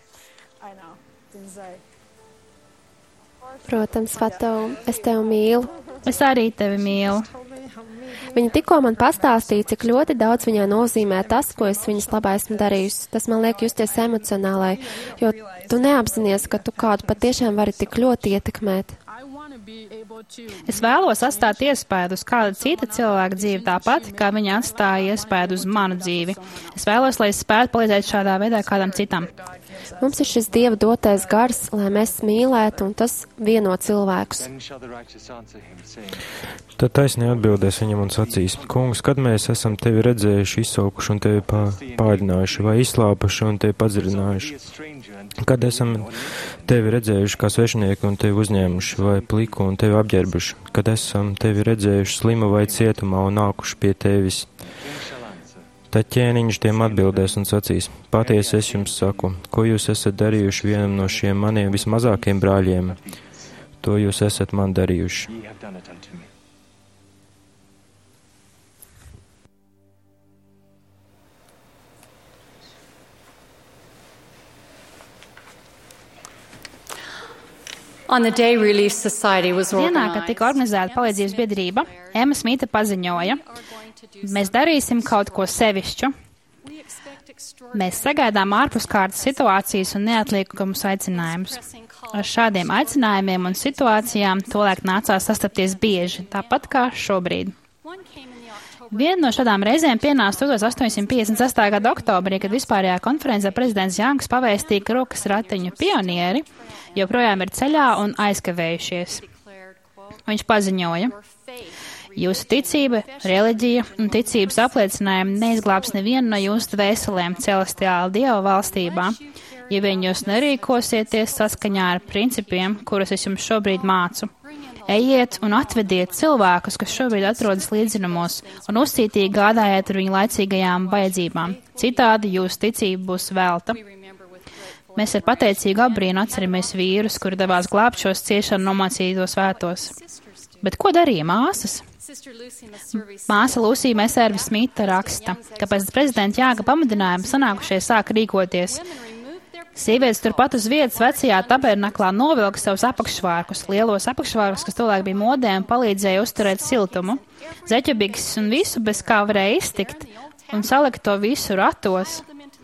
Protams, Fato, es tevi mīlu. Es arī tevi mīlu. Viņa tikko man pastāstīja, cik ļoti daudz viņai nozīmē tas, ko es viņas labā esmu darījusi. Tas man liek justies emocionālai, jo tu neapzinies, ka tu kādu patiešām vari tik ļoti ietekmēt. Es vēlos atstāt iespēju uz kāda cita cilvēka dzīvi tāpat, kā viņa atstāja iespēju uz manu dzīvi. Es vēlos, lai es spētu palīdzēt šādā veidā kādam citam. Mums ir šis Dieva dotais gars, lai mēs mīlētu, un tas vieno cilvēkus. Tad taisnī atbildēs viņam un sacīs, kungs, kad mēs esam tevi redzējuši, izsaukuši un tevi pāģinājuši, vai izslāpuši un tevi padziļinājuši? Kad esam tevi redzējuši kā svešinieki un tevi uzņēmuši, vai pliku un tevi apģērbuši? Kad esam tevi redzējuši slimu vai cietumā un nākuši pie tevis? Tad ķēniņš tiem atbildēs un sacīs, patiesi es jums saku, ko jūs esat darījuši vienam no šiem maniem vismazākiem brāļiem, to jūs esat man darījuši. Dienā, kad tika organizēta palīdzības biedrība, Emma Smita paziņoja, mēs darīsim kaut ko sevišķu. Mēs sagaidām ārpuskārtas situācijas un neatliekumus aicinājumus. Ar šādiem aicinājumiem un situācijām tolaik nācās sastapties bieži, tāpat kā šobrīd. Viena no šādām reizēm pienāca 1858. gada oktobrī, kad vispārējā konferencē prezidents Janks pavēstīja, ka rokas ratiņu pionieri joprojām ir ceļā un aizkavējušies. Viņš paziņoja: jūsu ticība, reliģija un ticības apliecinājumi neizglābs nevienu no jūsu dvēselēm celestiāla Dieva valstībā, ja vien jūs nerīkosieties saskaņā ar principiem, kurus es jums šobrīd mācu. Ejiet un atvediet cilvēkus, kas šobrīd atrodas līdzinumos, un uzcītīgi gādājiet ar viņu laicīgajām vajadzībām. Citādi jūsu ticība būs velta. Mēs ar pateicīgu apbrīnu atceramies vīrus, kuri devās glābt šos ciešanu nomācītos svētos. Bet ko darīja māsas? Māsa Lūsija Mesērvi Smita raksta, ka pēc prezidenta Jāga pamudinājuma sanākušie sāka rīkoties. Sievietes turpat uz vietas vecajā tabernaklā novilka savus apakšvārkus, lielos apakšvārkus, kas tolaik bija modē un palīdzēja uzturēt siltumu, zeķubīgas un visu, bez kā varēja iztikt, un salika to visu ratos,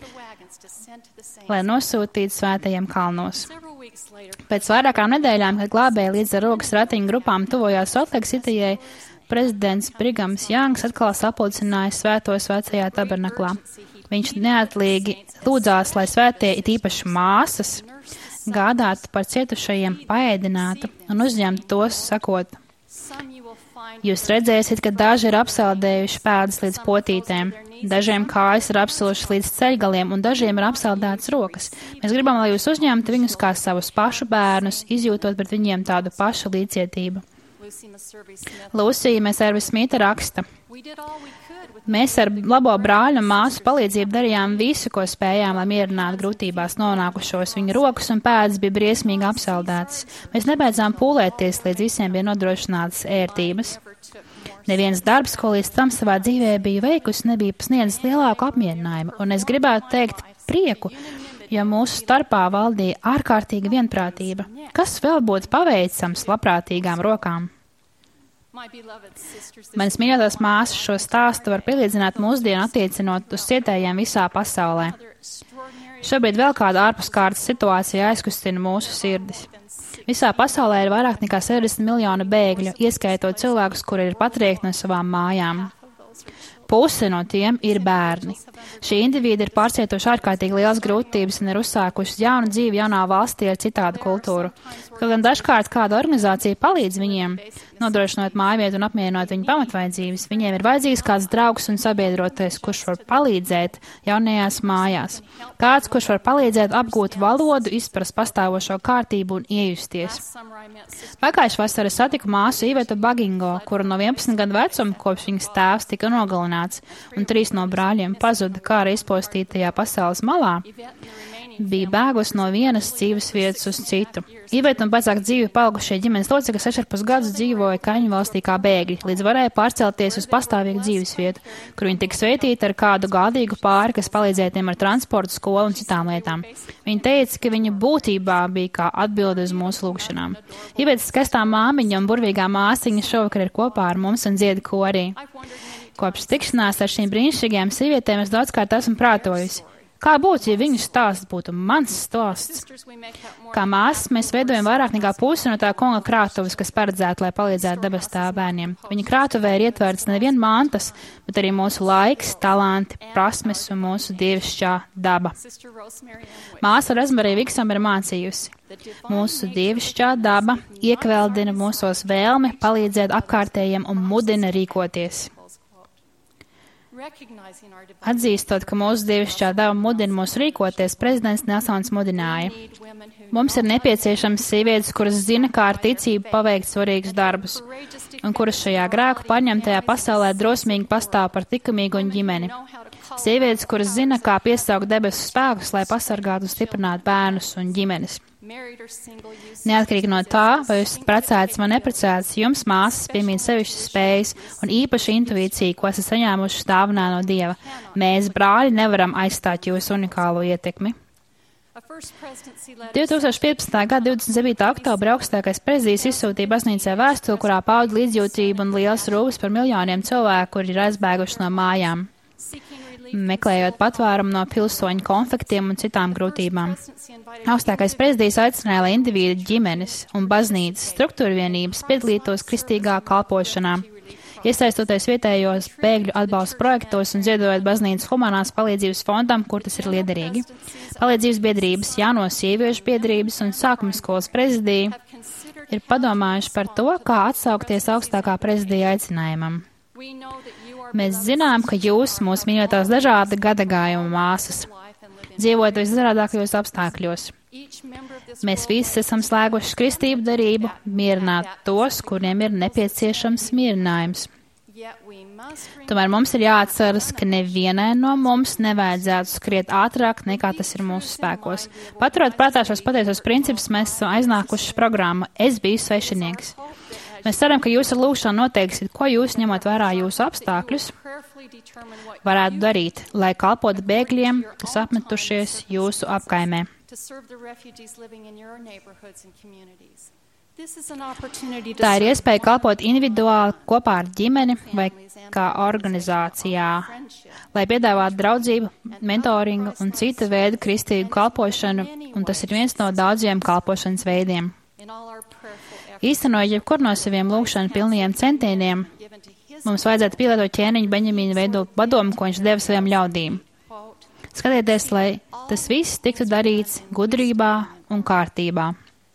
lai nosūtītu svētajiem kalnos. Pēc vairākām nedēļām, kad glābēji līdz ar rokas ratiņu grupām tuvojās Soltleiksitijai, prezidents Brigams Janks atkal sapulcināja svētos vecajā tabernaklā. Viņš neatlīgi lūdzās, lai svētie, it īpaši māsas, gādātu par cietušajiem, paēdinātu un uzņemtu tos, sakot: jūs redzēsiet, ka daži ir apsaldējuši pēdas līdz potītēm, dažiem kājas ir apsilušas līdz ceļgaliem un dažiem ir apsaldētas rokas. Mēs gribam, lai jūs uzņemtu viņus kā savus pašu bērnus, izjūtot pret viņiem tādu pašu līdzcietību. Lūsija Mesērvi Smita raksta: mēs ar labo brāļu un māsu palīdzību darījām visu, ko spējām, lai mierinātu grūtībās nonākušos. Viņa rokas un pēdas bija briesmīgi apsaldētas. Mēs nebeidzām pūlēties, līdz visiem bija nodrošinātas ērtības. Neviens darbs, ko līdz tam savā dzīvē bija veikusi, nebija sniedzis lielāku apmierinājumu, un es gribētu teikt prieku, jo mūsu starpā valdīja ārkārtīga vienprātība. Kas vēl būtu paveicams labprātīgām rokām? Manas mīļotās māsas šo stāstu var pielīdzināt mūsdienu attiecinot uz cietējiem visā pasaulē. Šobrīd vēl kāda ārpuskārtas situācija aizkustina mūsu sirdis. Visā pasaulē ir vairāk nekā 60 miljonu bēgļu, ieskaitot cilvēkus, kuri ir patriekti no savām mājām. Puse no tiem ir bērni. Šie indivīdi ir pārcietoši ārkārtīgi liels grūtības un ir uzsākuši jaunu dzīvi jaunā valstī ar citādu kultūru. Kaut gan dažkārt kāda organizācija palīdz viņiem, nodrošinot mājvietu un apmierinot viņu pamatvajadzības, viņiem ir vajadzīgs kāds draugs un sabiedrotais, kurš var palīdzēt jaunajās mājās. Kāds, kurš var palīdzēt apgūt valodu, izprast pastāvošo kārtību un iejusties. Pagājušajā vasarā satiku māsu Ivetu Bagingo, kura no 11 gadu vecuma, kopš viņas tēvs tika nogalināts, un 3 no brāļiem pazuda kara izpostītajā pasaules malā, bija bēgus no vienas dzīves vietas uz citu. Iveta un pēcāk dzīvi palikušie ģimenes locekļi 6,5 gadus dzīvoja kaimiņu valstī kā bēgļi, līdz varēja pārcelties uz pastāvīgu dzīves vietu, kur viņi tika sveitīti ar kādu gādīgu pāri, kas palīdzēja tiem ar transportu, skolu un citām lietām. Viņa teica, ka viņa būtībā bija kā atbilde uz mūsu lūgšanām. Ivetas skaistā māmiņa un burvīgā māsiņa šovakar ir kopā ar mums un dzieda korī. Kopš tikšanās ar šīm brīnišķīgajām sievietēm es daudzkārt esmu prātojusi. Kā būtu, ja viņu stāsts būtu mans stāsts? Kā māsas mēs veidojam vairāk nekā pusi no tā kunga krātuves, kas paredzēta, lai palīdzētu debes tēva bērniem. Viņa krātuvē ir ietverts nevien mantas, bet arī mūsu laiks, talanti, prasmes un mūsu dievišķā daba. Māsa Rozmarija Viksam ir mācījusi. Mūsu dievišķā daba iekveldina mūsos vēlmi palīdzēt apkārtējiem un mudina rīkoties. Atzīstot, ka mūsu dievišķā daba mudina mūs rīkoties, prezidents Nelsons mudināja. Mums ir nepieciešams sievietes, kuras zina, kā ar ticību paveikt svarīgus darbus, un kuras šajā grēku paņemtajā pasaulē drosmīgi pastāv par likumīgu un ģimeni. Sievietes, kuras zina, kā piesaukt debesu spēkus, lai pasargātu un stiprinātu bērnus un ģimenes. Neatkarīgi no tā, vai jūs esat precēts vai neprecēts, jums māsas piemīt sevišķas spējas un īpaši intuīciju, ko esat saņēmuši dāvanā no Dieva. Mēs, brāļi, nevaram aizstāt jūsu unikālo ietekmi. 2015. gada 27. oktobra augstākais prezidijs izsūtīja baznīcai vēstuli, kurā pauda līdzjūtību un liels rūpes par miljoniem cilvēku, kuri ir aizbēguši no mājām, meklējot patvērumu no pilsoņu konfliktiem un citām grūtībām. Augstākais prezidijs aicināja, lai indivīdi, ģimenes un baznīcas struktūra vienības piedalītos kristīgā kalpošanā, iesaistoties vietējos bēgļu atbalsta projektos un ziedojot baznīcas humanās palīdzības fondam, kur tas ir liederīgi. Palīdzības biedrības, jauno sieviešu biedrības un sākuma skolas prezidija ir padomājuši par to, kā atsaukties augstākā prezidija aicinājumam. Mēs zinām, ka jūs, mūsu mīļotās dažāda gadagājuma māsas, dzīvojat visdažādākajos apstākļos. Mēs visi esam slēguši kristību darību, mierināt tos, kuriem ir nepieciešams mierinājums. Tomēr mums ir jāatceras, ka nevienai no mums nevajadzētu skriet ātrāk, nekā tas ir mūsu spēkos. Paturot prātā šos patiesos principus, mēs esam aiznākuši programmu Es biju svešinieks. Mēs ceram, ka jūs ar lūgšanu noteiksiet, ko jūs, ņemot vērā jūsu apstākļus, varētu darīt, lai kalpotu bēgļiem, kas apmetušies jūsu apkaimē. Tā ir iespēja kalpot individuāli kopā ar ģimeni vai kā organizācijā, lai piedāvātu draudzību, mentoringu un cita veida kristīgu kalpošanu, un tas ir viens no daudziem kalpošanas veidiem. Īstenojot jebkur no saviem lūgšanu pilniem centieniem, mums vajadzētu pielietot ķēniņu Beņamīna veidu padomu, ko viņš deva saviem ļaudīm. Skatieties, lai tas viss tiktu darīts gudrībā un kārtībā.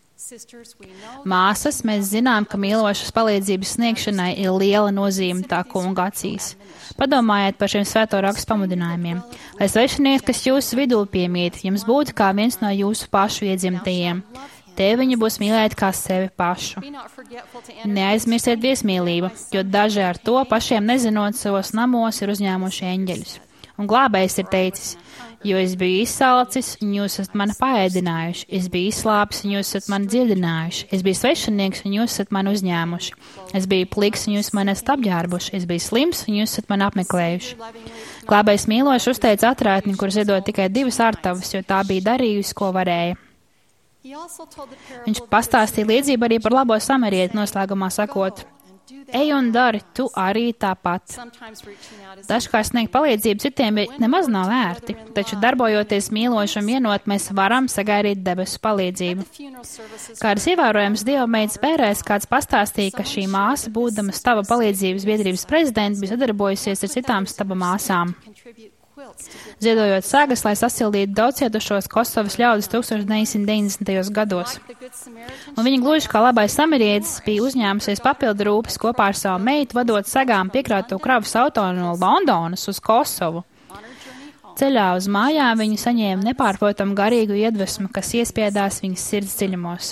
Māsas, mēs zinām, ka mīlošas palīdzības sniegšanai ir liela nozīme tā kunga acīs. Padomājiet par šiem svēto rakstu pamudinājumiem. Lai svešinieks, kas jūsu vidū piemīt, jums būtu kā viens no jūsu pašu iedzimtajiem. Te viņi būs mīlēti kā sevi pašu. Neaizmirstiet viesmīlību, jo daži ar to pašiem nezinot savos namos ir uzņēmuši eņģeļus. Un glābējs ir teicis, jo es biju izsalcis, un jūs esat mani paēdinājuši, es biju izslāpis, un jūs esat mani dziedinājuši, es biju svešinieks, un jūs esat mani uzņēmuši, es biju pliks, un jūs mani esat apģērbuši, es biju slims, un jūs esat mani apmeklējuši. Glābējs mīloši uzteica atraitni, kur ziedot tikai 2 ārtavas, jo tā bija darījusi, ko varēja. Viņš pastāstīja līdzību arī par labo samarieti, noslēgumā sakot, ej un dari, tu arī tāpat. Dažkārt sniegt palīdzību citiem nemaz nav ērti, taču darbojoties mīloši un vienot, mēs varam sagaidīt debesu palīdzību. Kādas ievērojams dievmeitas pērēs kāds pastāstīja, ka šī māsa, būdama staba palīdzības biedrības prezidenta, bija sadarbojusies ar citām staba māsām, ziedojot sagas, lai sasildītu daudzcietušos Kosovas ļaudis 1990. gados. Un viņa gluži kā labais samarietis bija uzņēmusies papildu rūpes kopā ar savu meitu, vadot sagām piekrautu kravas auto no Londonas uz Kosovu. Ceļā uz mājām viņa saņēma nepārprotamu garīgu iedvesmu, kas iespiedās viņas sirds dziļumos.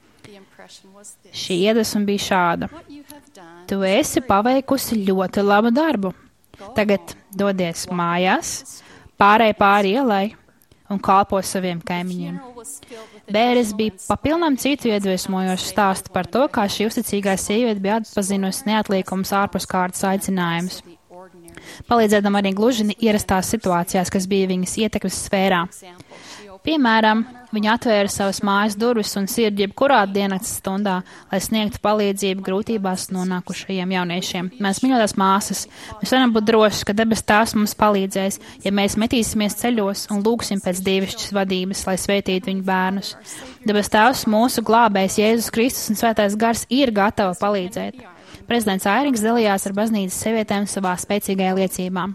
Šī iedvesma bija šāda. Tu esi paveikusi ļoti labu darbu. Tagad dodies mājās, pārēj pāri ielai un kalpo saviem kaimiņiem. Bēres bija papilnām citu iedvesmojošu stāstu par to, kā šī uzticīgā sieviete bija atpazinusi neatliekumus ārpus kārtas aicinājumus, palīdzēdam arī gluži ierastās situācijās, kas bija viņas ietekmes sfērā. Piemēram, viņa atvēra savas mājas durvis un sirdi jebkurā diennakts stundā, lai sniegtu palīdzību grūtībās nonākušajiem jauniešiem. Mēs mīļotās māsas, mēs varam būt droši, ka debes Tēvs mums palīdzēs, ja mēs metīsimies ceļos un lūgsim pēc dievišķas vadības, lai svētītu viņu bērnus. Debes Tēvs, mūsu glābējs Jēzus Kristus un Svētais Gars ir gatava palīdzēt. Prezidents Airings dalījās ar baznīcas sievietēm savā spēcīgajā liecībā.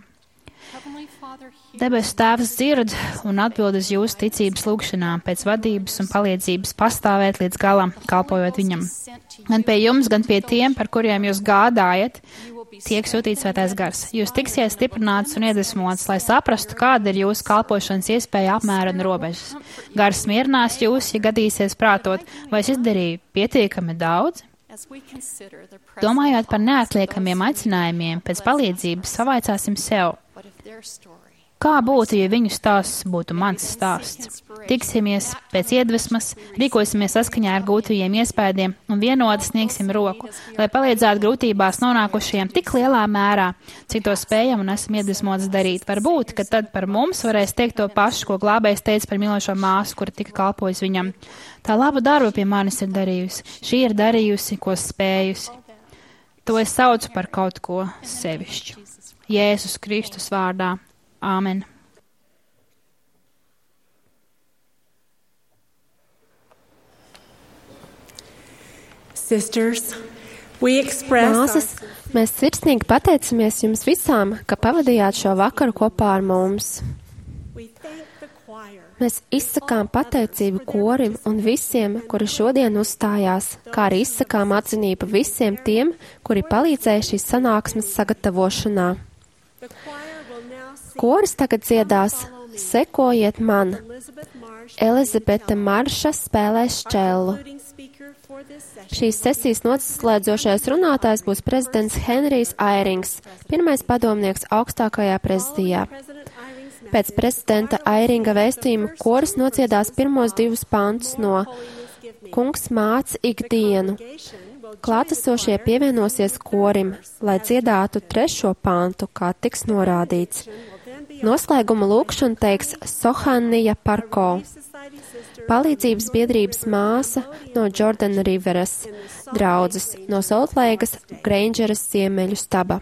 Debesu Tēvs dzird un atbild uz jūsu ticības lūgšanām pēc vadības un palīdzības pastāvēt līdz galam, kalpojot viņam. Gan pie jums, gan pie tiem, par kuriem jūs gādājat, tiek sūtīts Svētais Gars. Jūs tiksiet stiprināts un iedvesmots, lai saprastu, kāda ir jūsu kalpošanas iespēja, apmēra un robežas. Gars mierinās jūs, ja gadīsies prātot, vai es izdarīju pietiekami daudz? Domājot par neatliekamiem aicinājumiem pēc palīdzības, savaicāsim sev. Kā būtu, ja viņu stāsts būtu mans stāsts? Tiksimies pēc iedvesmas, rīkosimies saskaņā ar gūtajiem iespējiem un vienoti sniegsim roku, lai palīdzētu grūtībās nonākušajiem tik lielā mērā, cik to spējam un esam iedvesmotas darīt. Varbūt, ka tad par mums varēs teikt to pašu, ko glābējs teica par mīlošo māsu, kura tika kalpojusi viņam. Tā labu darbu pie manis ir darījusi, šī ir darījusi, ko spējusi. To es saucu par kaut ko sevišķu. Jēzus Kristus vārdā. Āmen. Sisters, Māsas, mēs sirsnīgi pateicamies jums visām, ka pavadījāt šo vakaru kopā ar mums. Mēs izsakām pateicību korim un visiem, kuri šodien uzstājās, kā arī izsakām atzinību visiem tiem, kuri palīdzēja šīs sanāksmes sagatavošanā. Koris tagad dziedās Sekojiet man. Elizabete Marša spēlēs čellu. Šīs sesijas noslēdzošais runātājs būs prezidents Henrijs Airings, pirmais padomnieks augstākajā prezidijā. Pēc prezidenta Airinga vēstījuma koris nociedās pirmos 2 pantus no Kungs māca ikdienu. Klātesošie pievienosies korim, lai dziedātu 3. pantu, kā tiks norādīts. Noslēguma lūkšanu teiks Sohannija Parko, palīdzības biedrības māsa no Jordan Riveras draudzes, no Soltleigas Grangeras ziemeļu staba.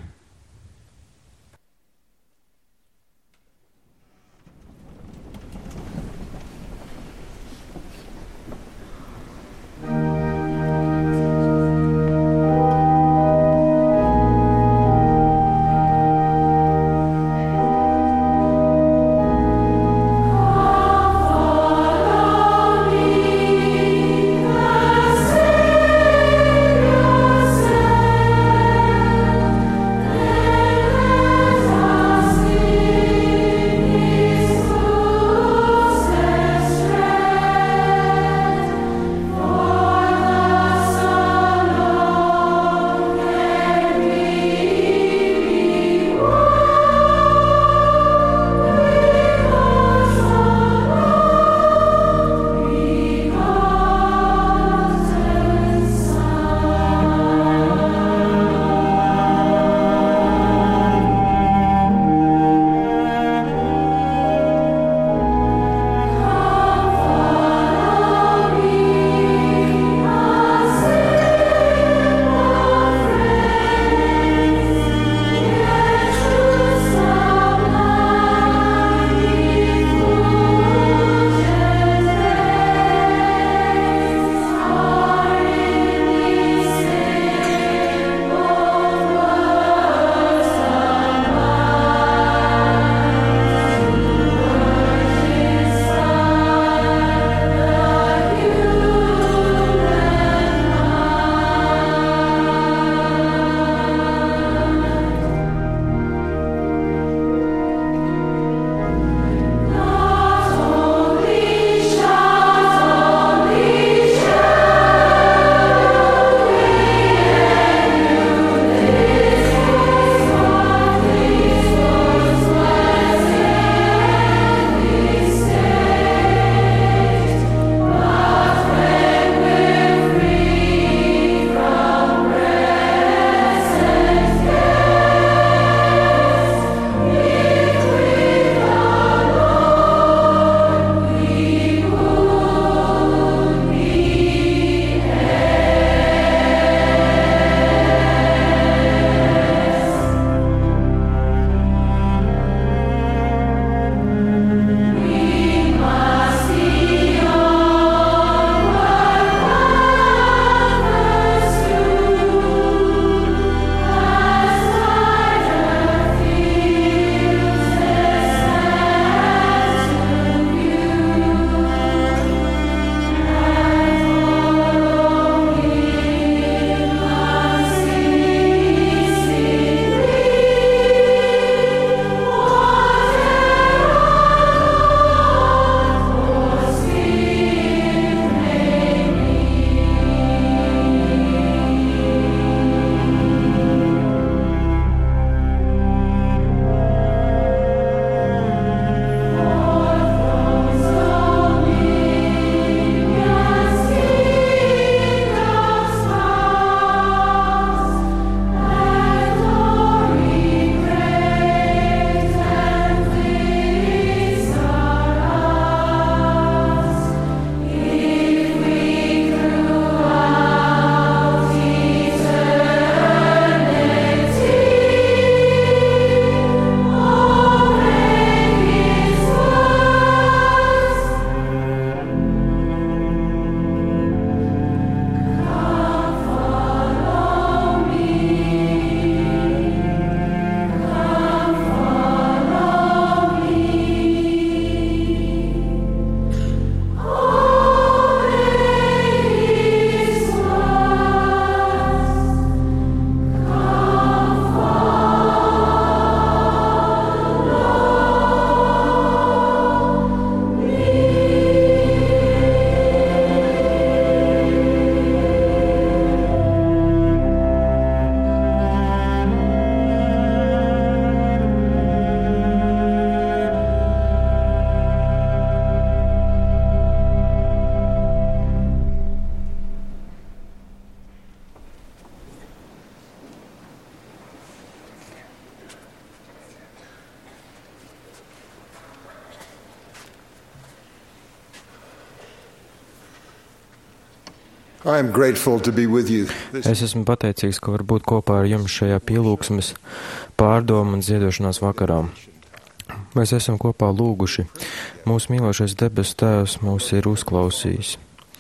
I am grateful to be with you. Es esmu pateicīgs, ka var būt kopā ar jums šajā pielūgsmes pārdomu un ziedošanās vakarā. Mēs esam kopā lūguši. Mūsu mīlošais debesu Tēvs mūs ir uzklausījis.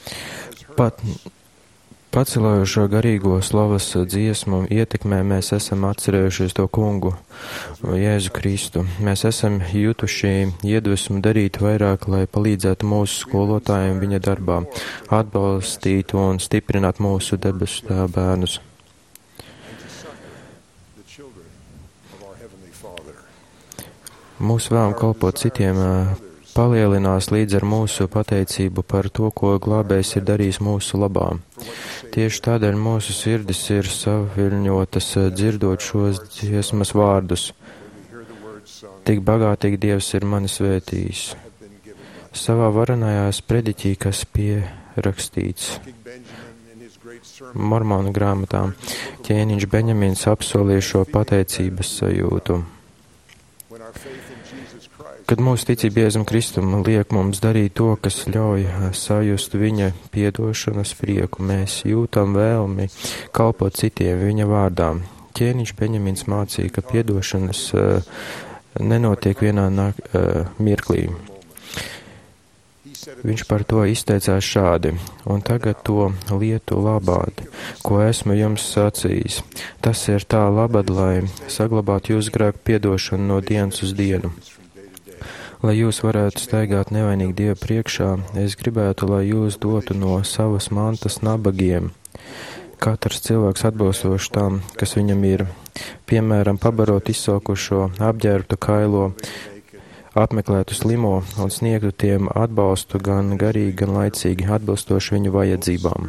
Pacelājošo garīgo slavas dziesmu ietekmē mēs esam atcerējušies to kungu, Jēzu Kristu. Mēs esam jutuši iedvesmu darīt vairāk, lai palīdzētu mūsu skolotājiem viņa darbā, atbalstītu un stiprinātu mūsu debesu Tēva bērnus. Mūsu vēlam kalpot citiem palielinās līdz ar mūsu pateicību par to, ko glābējs ir darījis mūsu labā. Tieši tādēļ mūsu sirdis ir saviļņotas dzirdot šos dziesmas vārdus. Tik bagātīgi Dievs ir mani svētījis. Savā varenajā sprediķī, kas pierakstīts Mormonu grāmatā, ķēniņš Beņamins apsolīja šo pateicības sajūtu. Kad mūsu ticība Jēzum Kristum liek mums darīt to, kas ļauj sajust viņa piedošanas prieku, mēs jūtam vēlmi kalpot citiem viņa vārdā. Ķēniņš Beņamins mācīja, ka piedošanas nenotiek vienā mirklī. Viņš par to izteicās šādi: un tagad to lietu labāt, ko esmu jums sacījis. Tas ir tā labad, lai saglabātu jūsu grēku piedošanu no dienas uz dienu. Lai jūs varētu staigāt nevainīgi Dieva priekšā, es gribētu, lai jūs dotu no savas mantas nabagiem. Katrs cilvēks atbilstoši tam, kas viņam ir, piemēram, pabarot izsalkušo, apģērbtu kailo, apmeklētu slimo un sniegtu tiem atbalstu gan garīgi, gan laicīgi, atbilstoši viņu vajadzībām.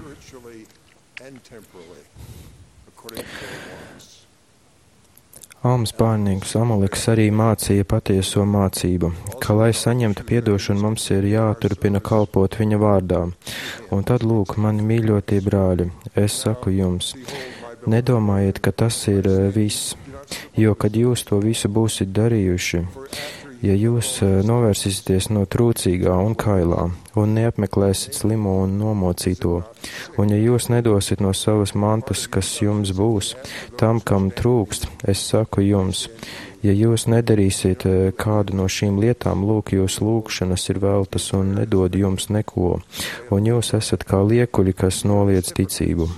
Almas pārnīgs Amaleks arī mācīja patieso mācību, ka, lai saņemtu piedošanu, mums ir jāturpina kalpot viņa vārdā. Un tad, lūk, mani mīļotie brāļi, es saku jums, nedomājiet, ka tas ir viss, jo, kad jūs to visu būsiet darījuši, ja jūs novērsīsieties no trūcīgā un kailā, un neapmeklēsiet slimo un nomocīto, un ja jūs nedosiet no savas mantas, kas jums būs, tam, kam trūkst, es saku jums, ja jūs nedarīsiet kādu no šīm lietām, lūk, jūs lūgšanas ir veltas un nedod jums neko, un jūs esat kā liekuļi, kas noliedz ticību.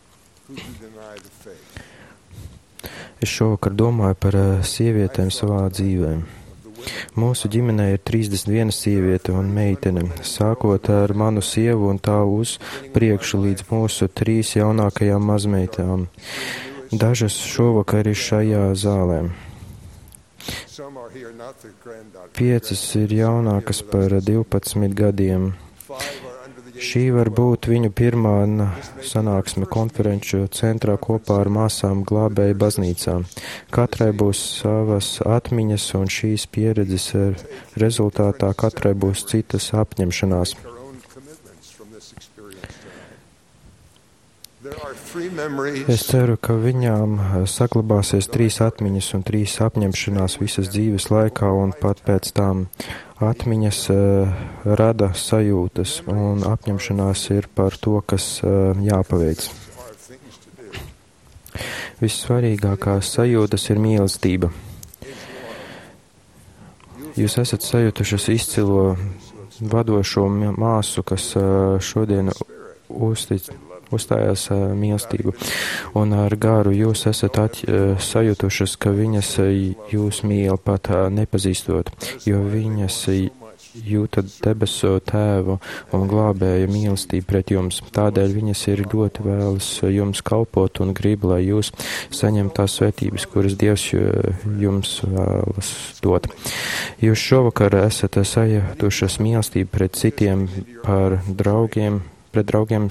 Es šovakar domāju par sievietēm savā dzīvē. Mūsu ģimenē ir 31 sieviete un meitene, sākot ar manu sievu un tā uz priekšu līdz mūsu 3 jaunākajām mazmeitām. Dažas šovakar ir šajā zālē. 5 ir jaunākas par 12 gadiem. Šī var būt viņu pirmā sanāksme konferenču centrā kopā ar māsām glābēju baznīcā. Katrai būs savas atmiņas, un šīs pieredzes rezultātā katrai būs citas apņemšanās. Es ceru, ka viņām saglabāsies 3 atmiņas un 3 apņemšanās visas dzīves laikā, un pat pēc tām atmiņas rada sajūtas, un apņemšanās ir par to, kas jāpaveic. Vissvarīgākās sajūtas ir mīlestība. Jūs esat sajutušas izcilo vadošo māsu, kas šodien uzstājās mīlestību, un ar garu jūs esat sajutušas, ka viņas jūs mīl pat nepazīstot, jo viņas jūta debesu tēvu un glābēja mīlestību pret jums. Tādēļ viņas ir ļoti vēlas jums kalpot un grib, lai jūs saņemt tās svētības, kuras Dievs jums vēlas dot. Jūs šovakar esat sajutušas mīlestību pret citiem par draugiem, pret draugiem,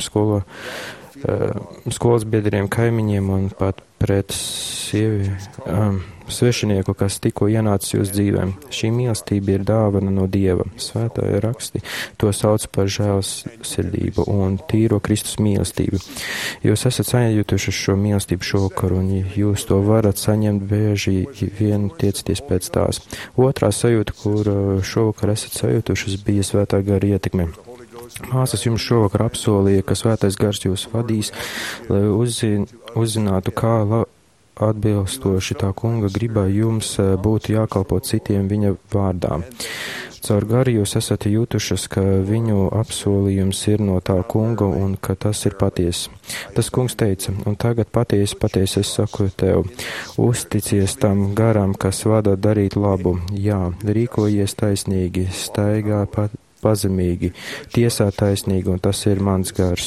skolas biedriem, kaimiņiem un pat pret svešinieku, kas tikko ienācis jūsu dzīvēm. Šī mīlestība ir dāvana no Dieva. Svētie raksti to sauc par žēlsirdību un tīro Kristus mīlestību. Jūs esat sajutuši šo mīlestību šovakar, un jūs to varat saņemt bieži vien tiecaties pēc tās. Otrā sajūta, kur šovakar esat sajutušas, bija svētā gara ietekme. Māsas jums šovakar apsolīja, ka Svētais Gars jūs vadīs, lai uzzinātu, kā atbilstoši tā kunga gribai jums būtu jākalpo citiem viņa vārdā. Caur garu jūs esat jutušas, ka viņu apsolījums ir no tā kunga un ka tas ir patiesa. Tas kungs teica, un tagad patiesi es saku tev, uzticies tam garam, kas vada darīt labu. Jā, rīkojies taisnīgi, staigā pazemīgi, tiesā taisnīgi, un tas ir mans gars.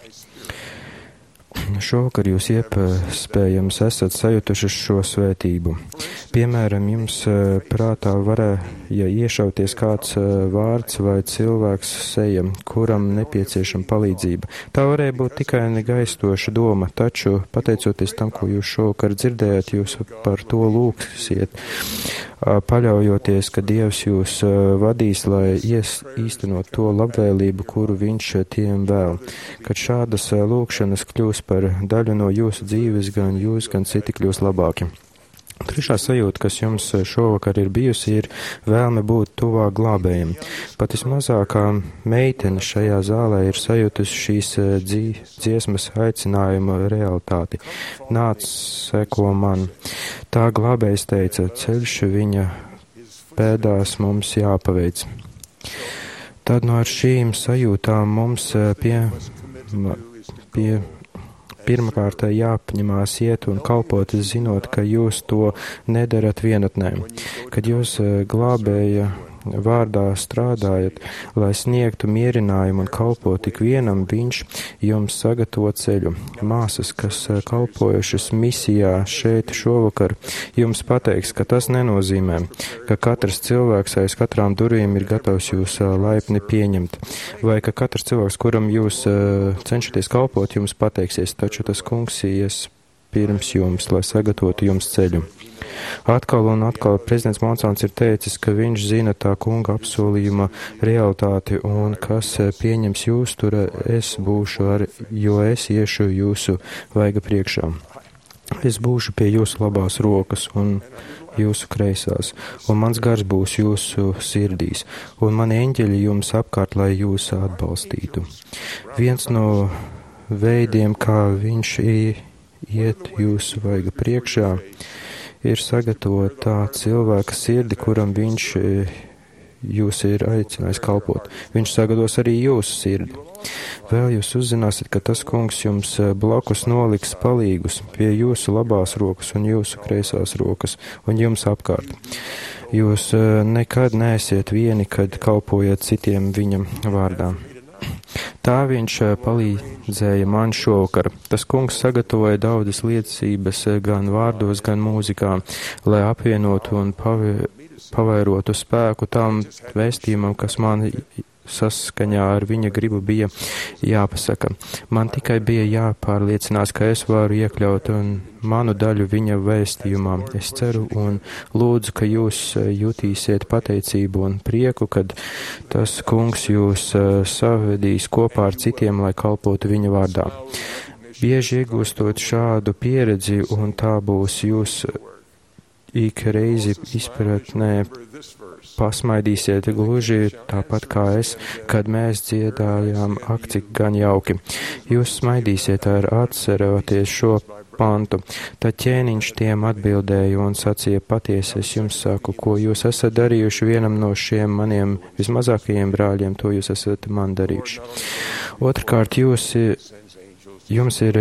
Šovakar jūs iespējams esat sajutuši šo svētību. Piemēram, jums prātā varēja iešauties kāds vārds vai cilvēks seja, kuram nepieciešama palīdzība. Tā varēja būt tikai negaistoša doma, taču, pateicoties tam, ko jūs šovakar dzirdējat, jūs par to lūgsiet, paļaujoties, ka Dievs jūs vadīs, lai īstenot to labvēlību, kuru viņš tiem vēl. Kad šādas lūgšanas kļūs par daļu no jūsu dzīves, gan jūs, gan citi kļūs labāki. Trešā sajūta, kas jums šovakar ir bijusi, ir vēlme būt tuvāk glābējiem. Pat vismazākā meitene šajā zālē ir sajūtusi šīs dziesmas aicinājuma realitāti. Nāc, seko man. Tā glābējs teica, ceļš viņa pēdās mums jāpaveic. Tad no ar šīm sajūtām mums pirmkārt jāapņemās iet un kalpot, zinot, ka jūs to nedarat vienatnē. Kad jūs glābēja vārdā strādājat, lai sniegtu mierinājumu un kalpot ik vienam, viņš jums sagatavo ceļu. Māsas, kas kalpojušas misijā šeit šovakar, jums pateiks, ka tas nenozīmē, ka katrs cilvēks aiz katrām durvīm ir gatavs jūs laipni pieņemt, vai ka katrs cilvēks, kuram jūs cenšaties kalpot, jums pateiksies, taču tas kungs ies pirms jums, lai sagatavotu jums ceļu. Atkal un atkal prezidents Monsons ir teicis, ka viņš zina tā kunga apsolījuma realitāti un kas pieņems jūs, tur es būšu jo es iešu jūsu vaiga priekšā. Es būšu pie jūsu labās rokas un jūsu kreisās, un mans gars būs jūsu sirdīs, un mani eņģeļi jums apkārt, lai jūs atbalstītu. Viens no veidiem, kā viņš iet jūsu vaiga priekšā, ir sagatavot tā cilvēka sirdi, kuram viņš jūs ir aicinājis kalpot. Viņš sagatavos arī jūsu sirdi. Vēl jūs uzzināsiet, ka tas kungs jums blakus noliks palīgus pie jūsu labās rokas un jūsu kreisās rokas un jums apkārt. Jūs nekad neesiet vieni, kad kalpojat citiem viņam vārdā. Tā viņš palīdzēja man šovakar. Tas kungs sagatavoja daudzas liecības gan vārdos, gan mūzikā, lai apvienotu un pavairotu spēku tam vēstījumam, kas man saskaņā ar viņa gribu bija jāpasaka. Man tikai bija jāpārliecinās, ka es varu iekļaut manu daļu viņa vēstījumā. Es ceru un lūdzu, ka jūs jutīsiet pateicību un prieku, kad tas kungs jūs savedīs kopā ar citiem, lai kalpotu viņa vārdā. Bieži iegūstot šādu pieredzi, un tā būs jūs ik reizi izpratnē pasmaidīsiet gluži tāpat kā es, kad mēs dziedājām ak, cik gan jauki. Jūs smaidīsiet ar atceroties šo pantu. Tad ķēniņš tiem atbildēja un sacīja, patiesi es jums saku, ko jūs esat darījuši vienam no šiem maniem vismazākajiem brāļiem, to jūs esat man darījuši. Otrkārt, jums ir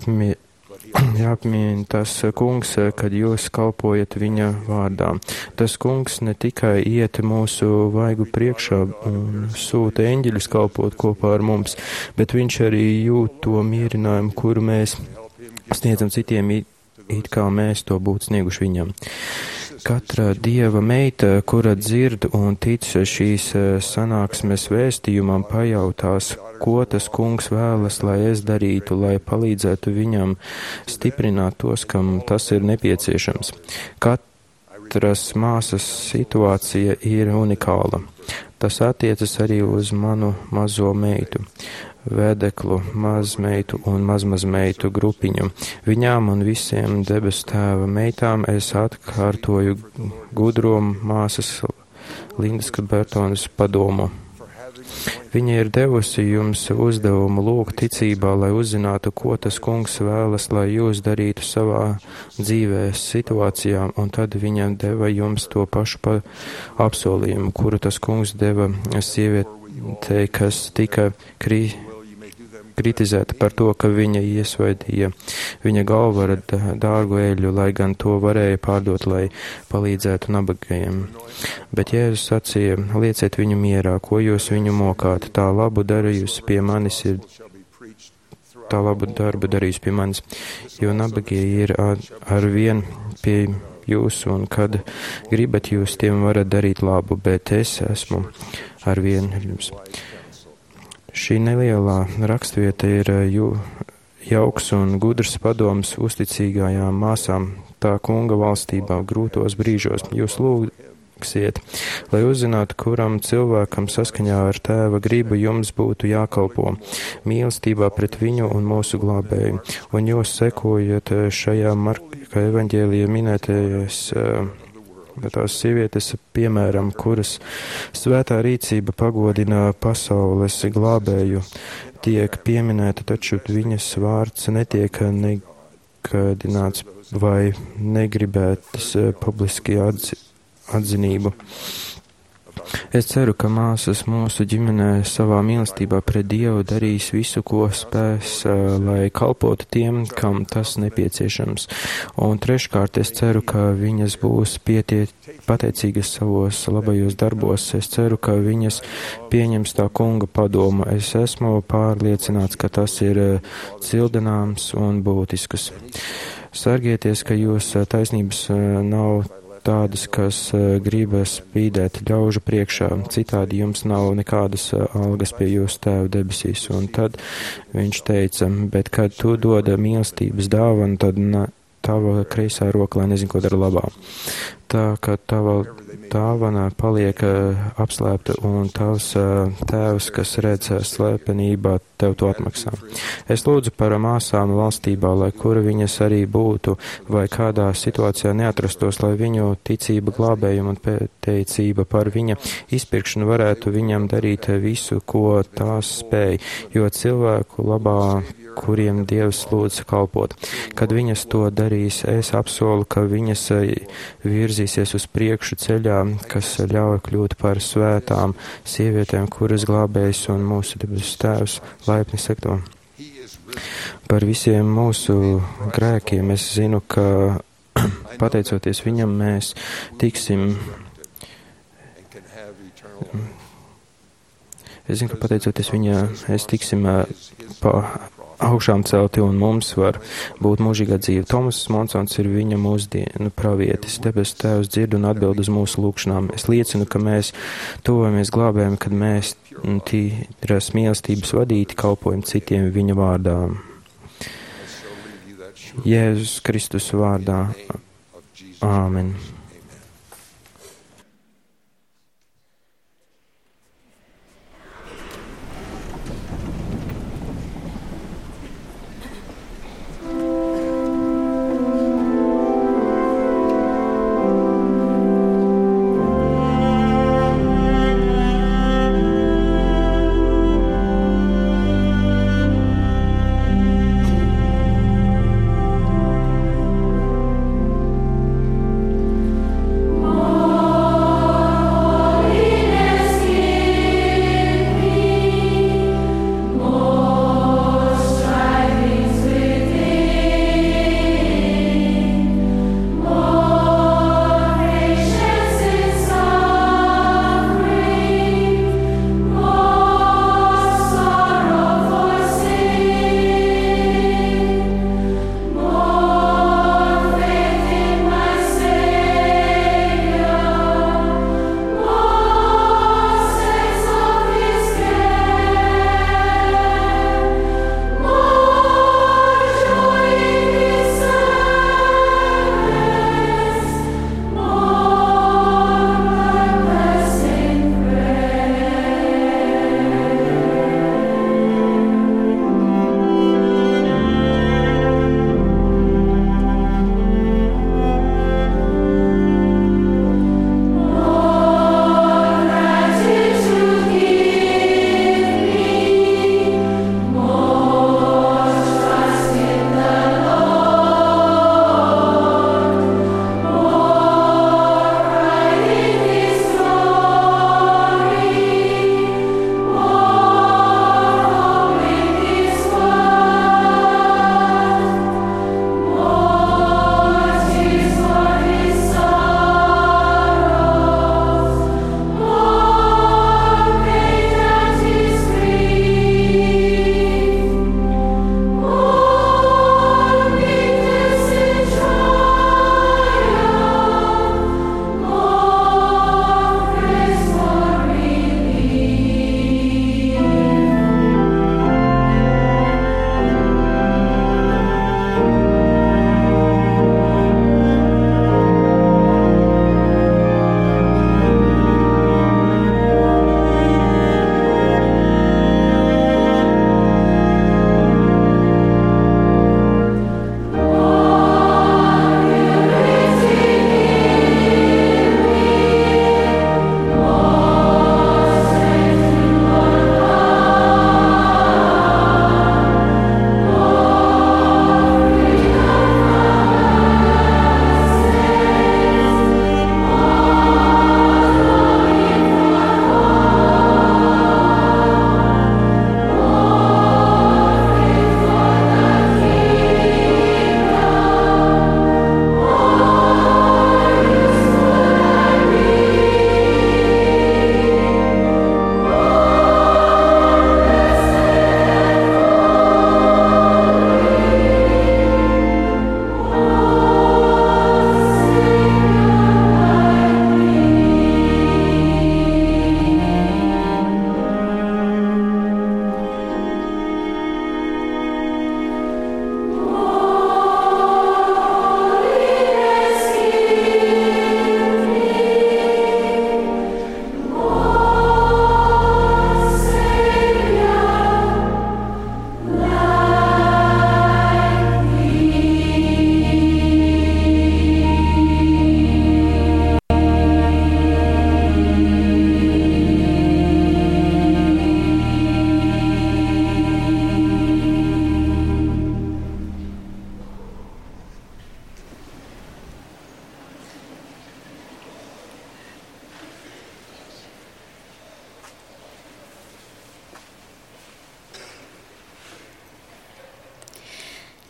jāapmien tas kungs, kad jūs kalpojat viņa vārdā. Tas kungs ne tikai iet mūsu vaigu priekšā un sūta eņģeļus kalpot kopā ar mums, bet viņš arī jūt to mierinājumu, kuru mēs sniedzam citiem, it kā mēs to būtu snieguši viņam. Katra dieva meita, kura dzird un tic šīs sanāksmes vēstījumam, pajautās, ko tas kungs vēlas, lai es darītu, lai palīdzētu viņam stiprināt tos, kam tas ir nepieciešams. Katras māsas situācija ir unikāla. Tas attiecas arī uz manu mazo meitu, vedeklu, mazmeitu un mazmazmeitu grupiņu. Viņām un visiem debesu tēva meitām es atkārtoju gudro māsas Lindas Bertonas padomu. Viņa ir devusi jums uzdevumu lūgt ticībā, lai uzzinātu, ko tas kungs vēlas, lai jūs darītu savā dzīvē situācijā, un tad viņa deva jums to pašu apsolījumu, kuru tas kungs deva sievietei, kas tika kritizēta par to, ka viņa iesvaidīja viņa galvu ar dārgu eļļu, lai gan to varēja pārdot, lai palīdzētu nabagajiem. Bet Jēzus sacīja, lieciet viņu mierā, ko jūs viņu mokāt, tā labu darījusi pie manis ir, tā labu darbu darījusi pie manis, jo nabagie ir ar vien pie jūsu, un kad gribat jūs tiem varat darīt labu, bet es esmu ar vien jums. Šī nelielā rakstvieta ir jauks un gudrs padoms uzticīgajām māsām tā kunga valstībā grūtos brīžos. Jūs lūgsiet, lai uzzinātu, kuram cilvēkam saskaņā ar tēva gribu jums būtu jākalpo mīlestībā pret viņu un mūsu glābēju. Un jūs sekojat šajā Marka evaņģēlijā minētajās tās sievietes, piemēram, kuras svētā rīcība pagodina pasaules glābēju, tiek pieminēta, taču viņas vārds netiek negadināts vai negribētas publiski atzinību. Es ceru, ka māsas mūsu ģimenē savā mīlestībā pret Dievu darīs visu, ko spēs, lai kalpotu tiem, kam tas nepieciešams. Un treškārt, es ceru, ka viņas būs pateicīgas savos labajos darbos. Es ceru, ka viņas pieņems tā kunga padomu. Es esmu pārliecināts, ka tas ir cildināms un būtisks. Sargieties, ka jūs taisnības nav tādas, kas gribas spīdēt ļaužu priekšā, citādi jums nav nekādas algas pie jūsu tēva debesīs. Un tad viņš teica, bet kad tu dod mīlestības dāvanu, tad tava kreisā roka, lai nezinu, ko dara labā. Tā, ka tava dāvana paliek apslēpta un tavs tēvs, kas redz slēpenībā, tev to atmaksā. Es lūdzu par māsām valstībā, lai kura viņas arī būtu vai kādā situācijā neatrastos, lai viņu ticība glābējuma un pateicība par viņa izpirkšanu varētu viņam darīt visu, ko tās spēj, jo cilvēku labā, kuriem Dievs lūdz kalpot. Kad viņas to darīs, es apsolu, ka viņas virzīsies uz priekšu ceļā, kas ļauj kļūt par svētām sievietēm, kuras glābējs un mūsu debes tēvs laipni sekto. Par visiem mūsu grēkiem es zinu, ka pateicoties viņam mēs tiksim. Es zinu, ka pateicoties mēs tiksim augšām celti un mums var būt mūžīgā dzīve. Tomas Monsons ir viņa mūsdienu pravietis. Debes Tēvs dzird un atbild uz mūsu lūgšanām. Es liecinu, ka mēs tuvojamies glābējiem, kad mēs tīras mīlestības vadīti kalpojam citiem viņa vārdā. Jēzus Kristus vārdā. Āmen.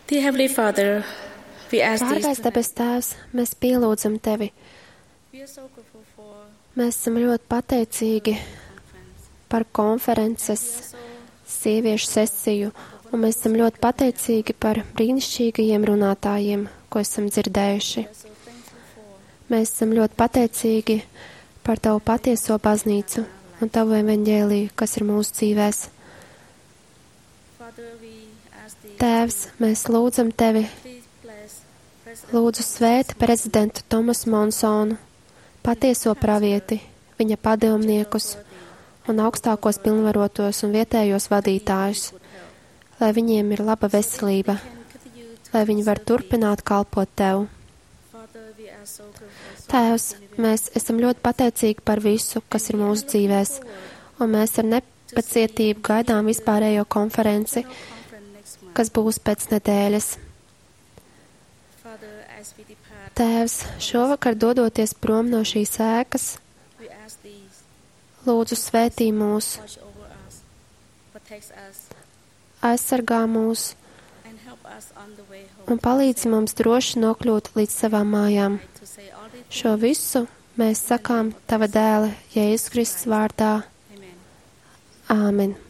Dear Heavenly Father, we ask Dārgais debes Tēvs, mēs pielūdzam Tevi. We are so grateful for Mēs esam ļoti pateicīgi par konferences sieviešu sesiju, un mēs esam ļoti pateicīgi par brīnišķīgajiem runātājiem, ko esam dzirdējuši. Mēs esam ļoti pateicīgi par Tavu patieso baznīcu un Tavu evaņģēliju, kas ir mūsu dzīvēs. Tēvs, mēs lūdzam Tevi, lūdzu svēti prezidentu Tomasu Monsonu, patieso pravieti, viņa padomniekus un augstākos pilnvarotos un vietējos vadītājus, lai viņiem ir laba veselība, lai viņi var turpināt kalpot Tev. Tēvs, mēs esam ļoti pateicīgi par visu, kas ir mūsu dzīvēs, un mēs ar nepacietību gaidām vispārējo konferenci, kas būs pēc nedēļas. Tēvs, šovakar dodoties prom no šīs ēkas, lūdzu svētī mūs, aizsargā mūs un palīdzi mums droši nokļūt līdz savām mājām. Šo visu mēs sakām Tava dēla Jēzus Kristus vārdā. Āmen.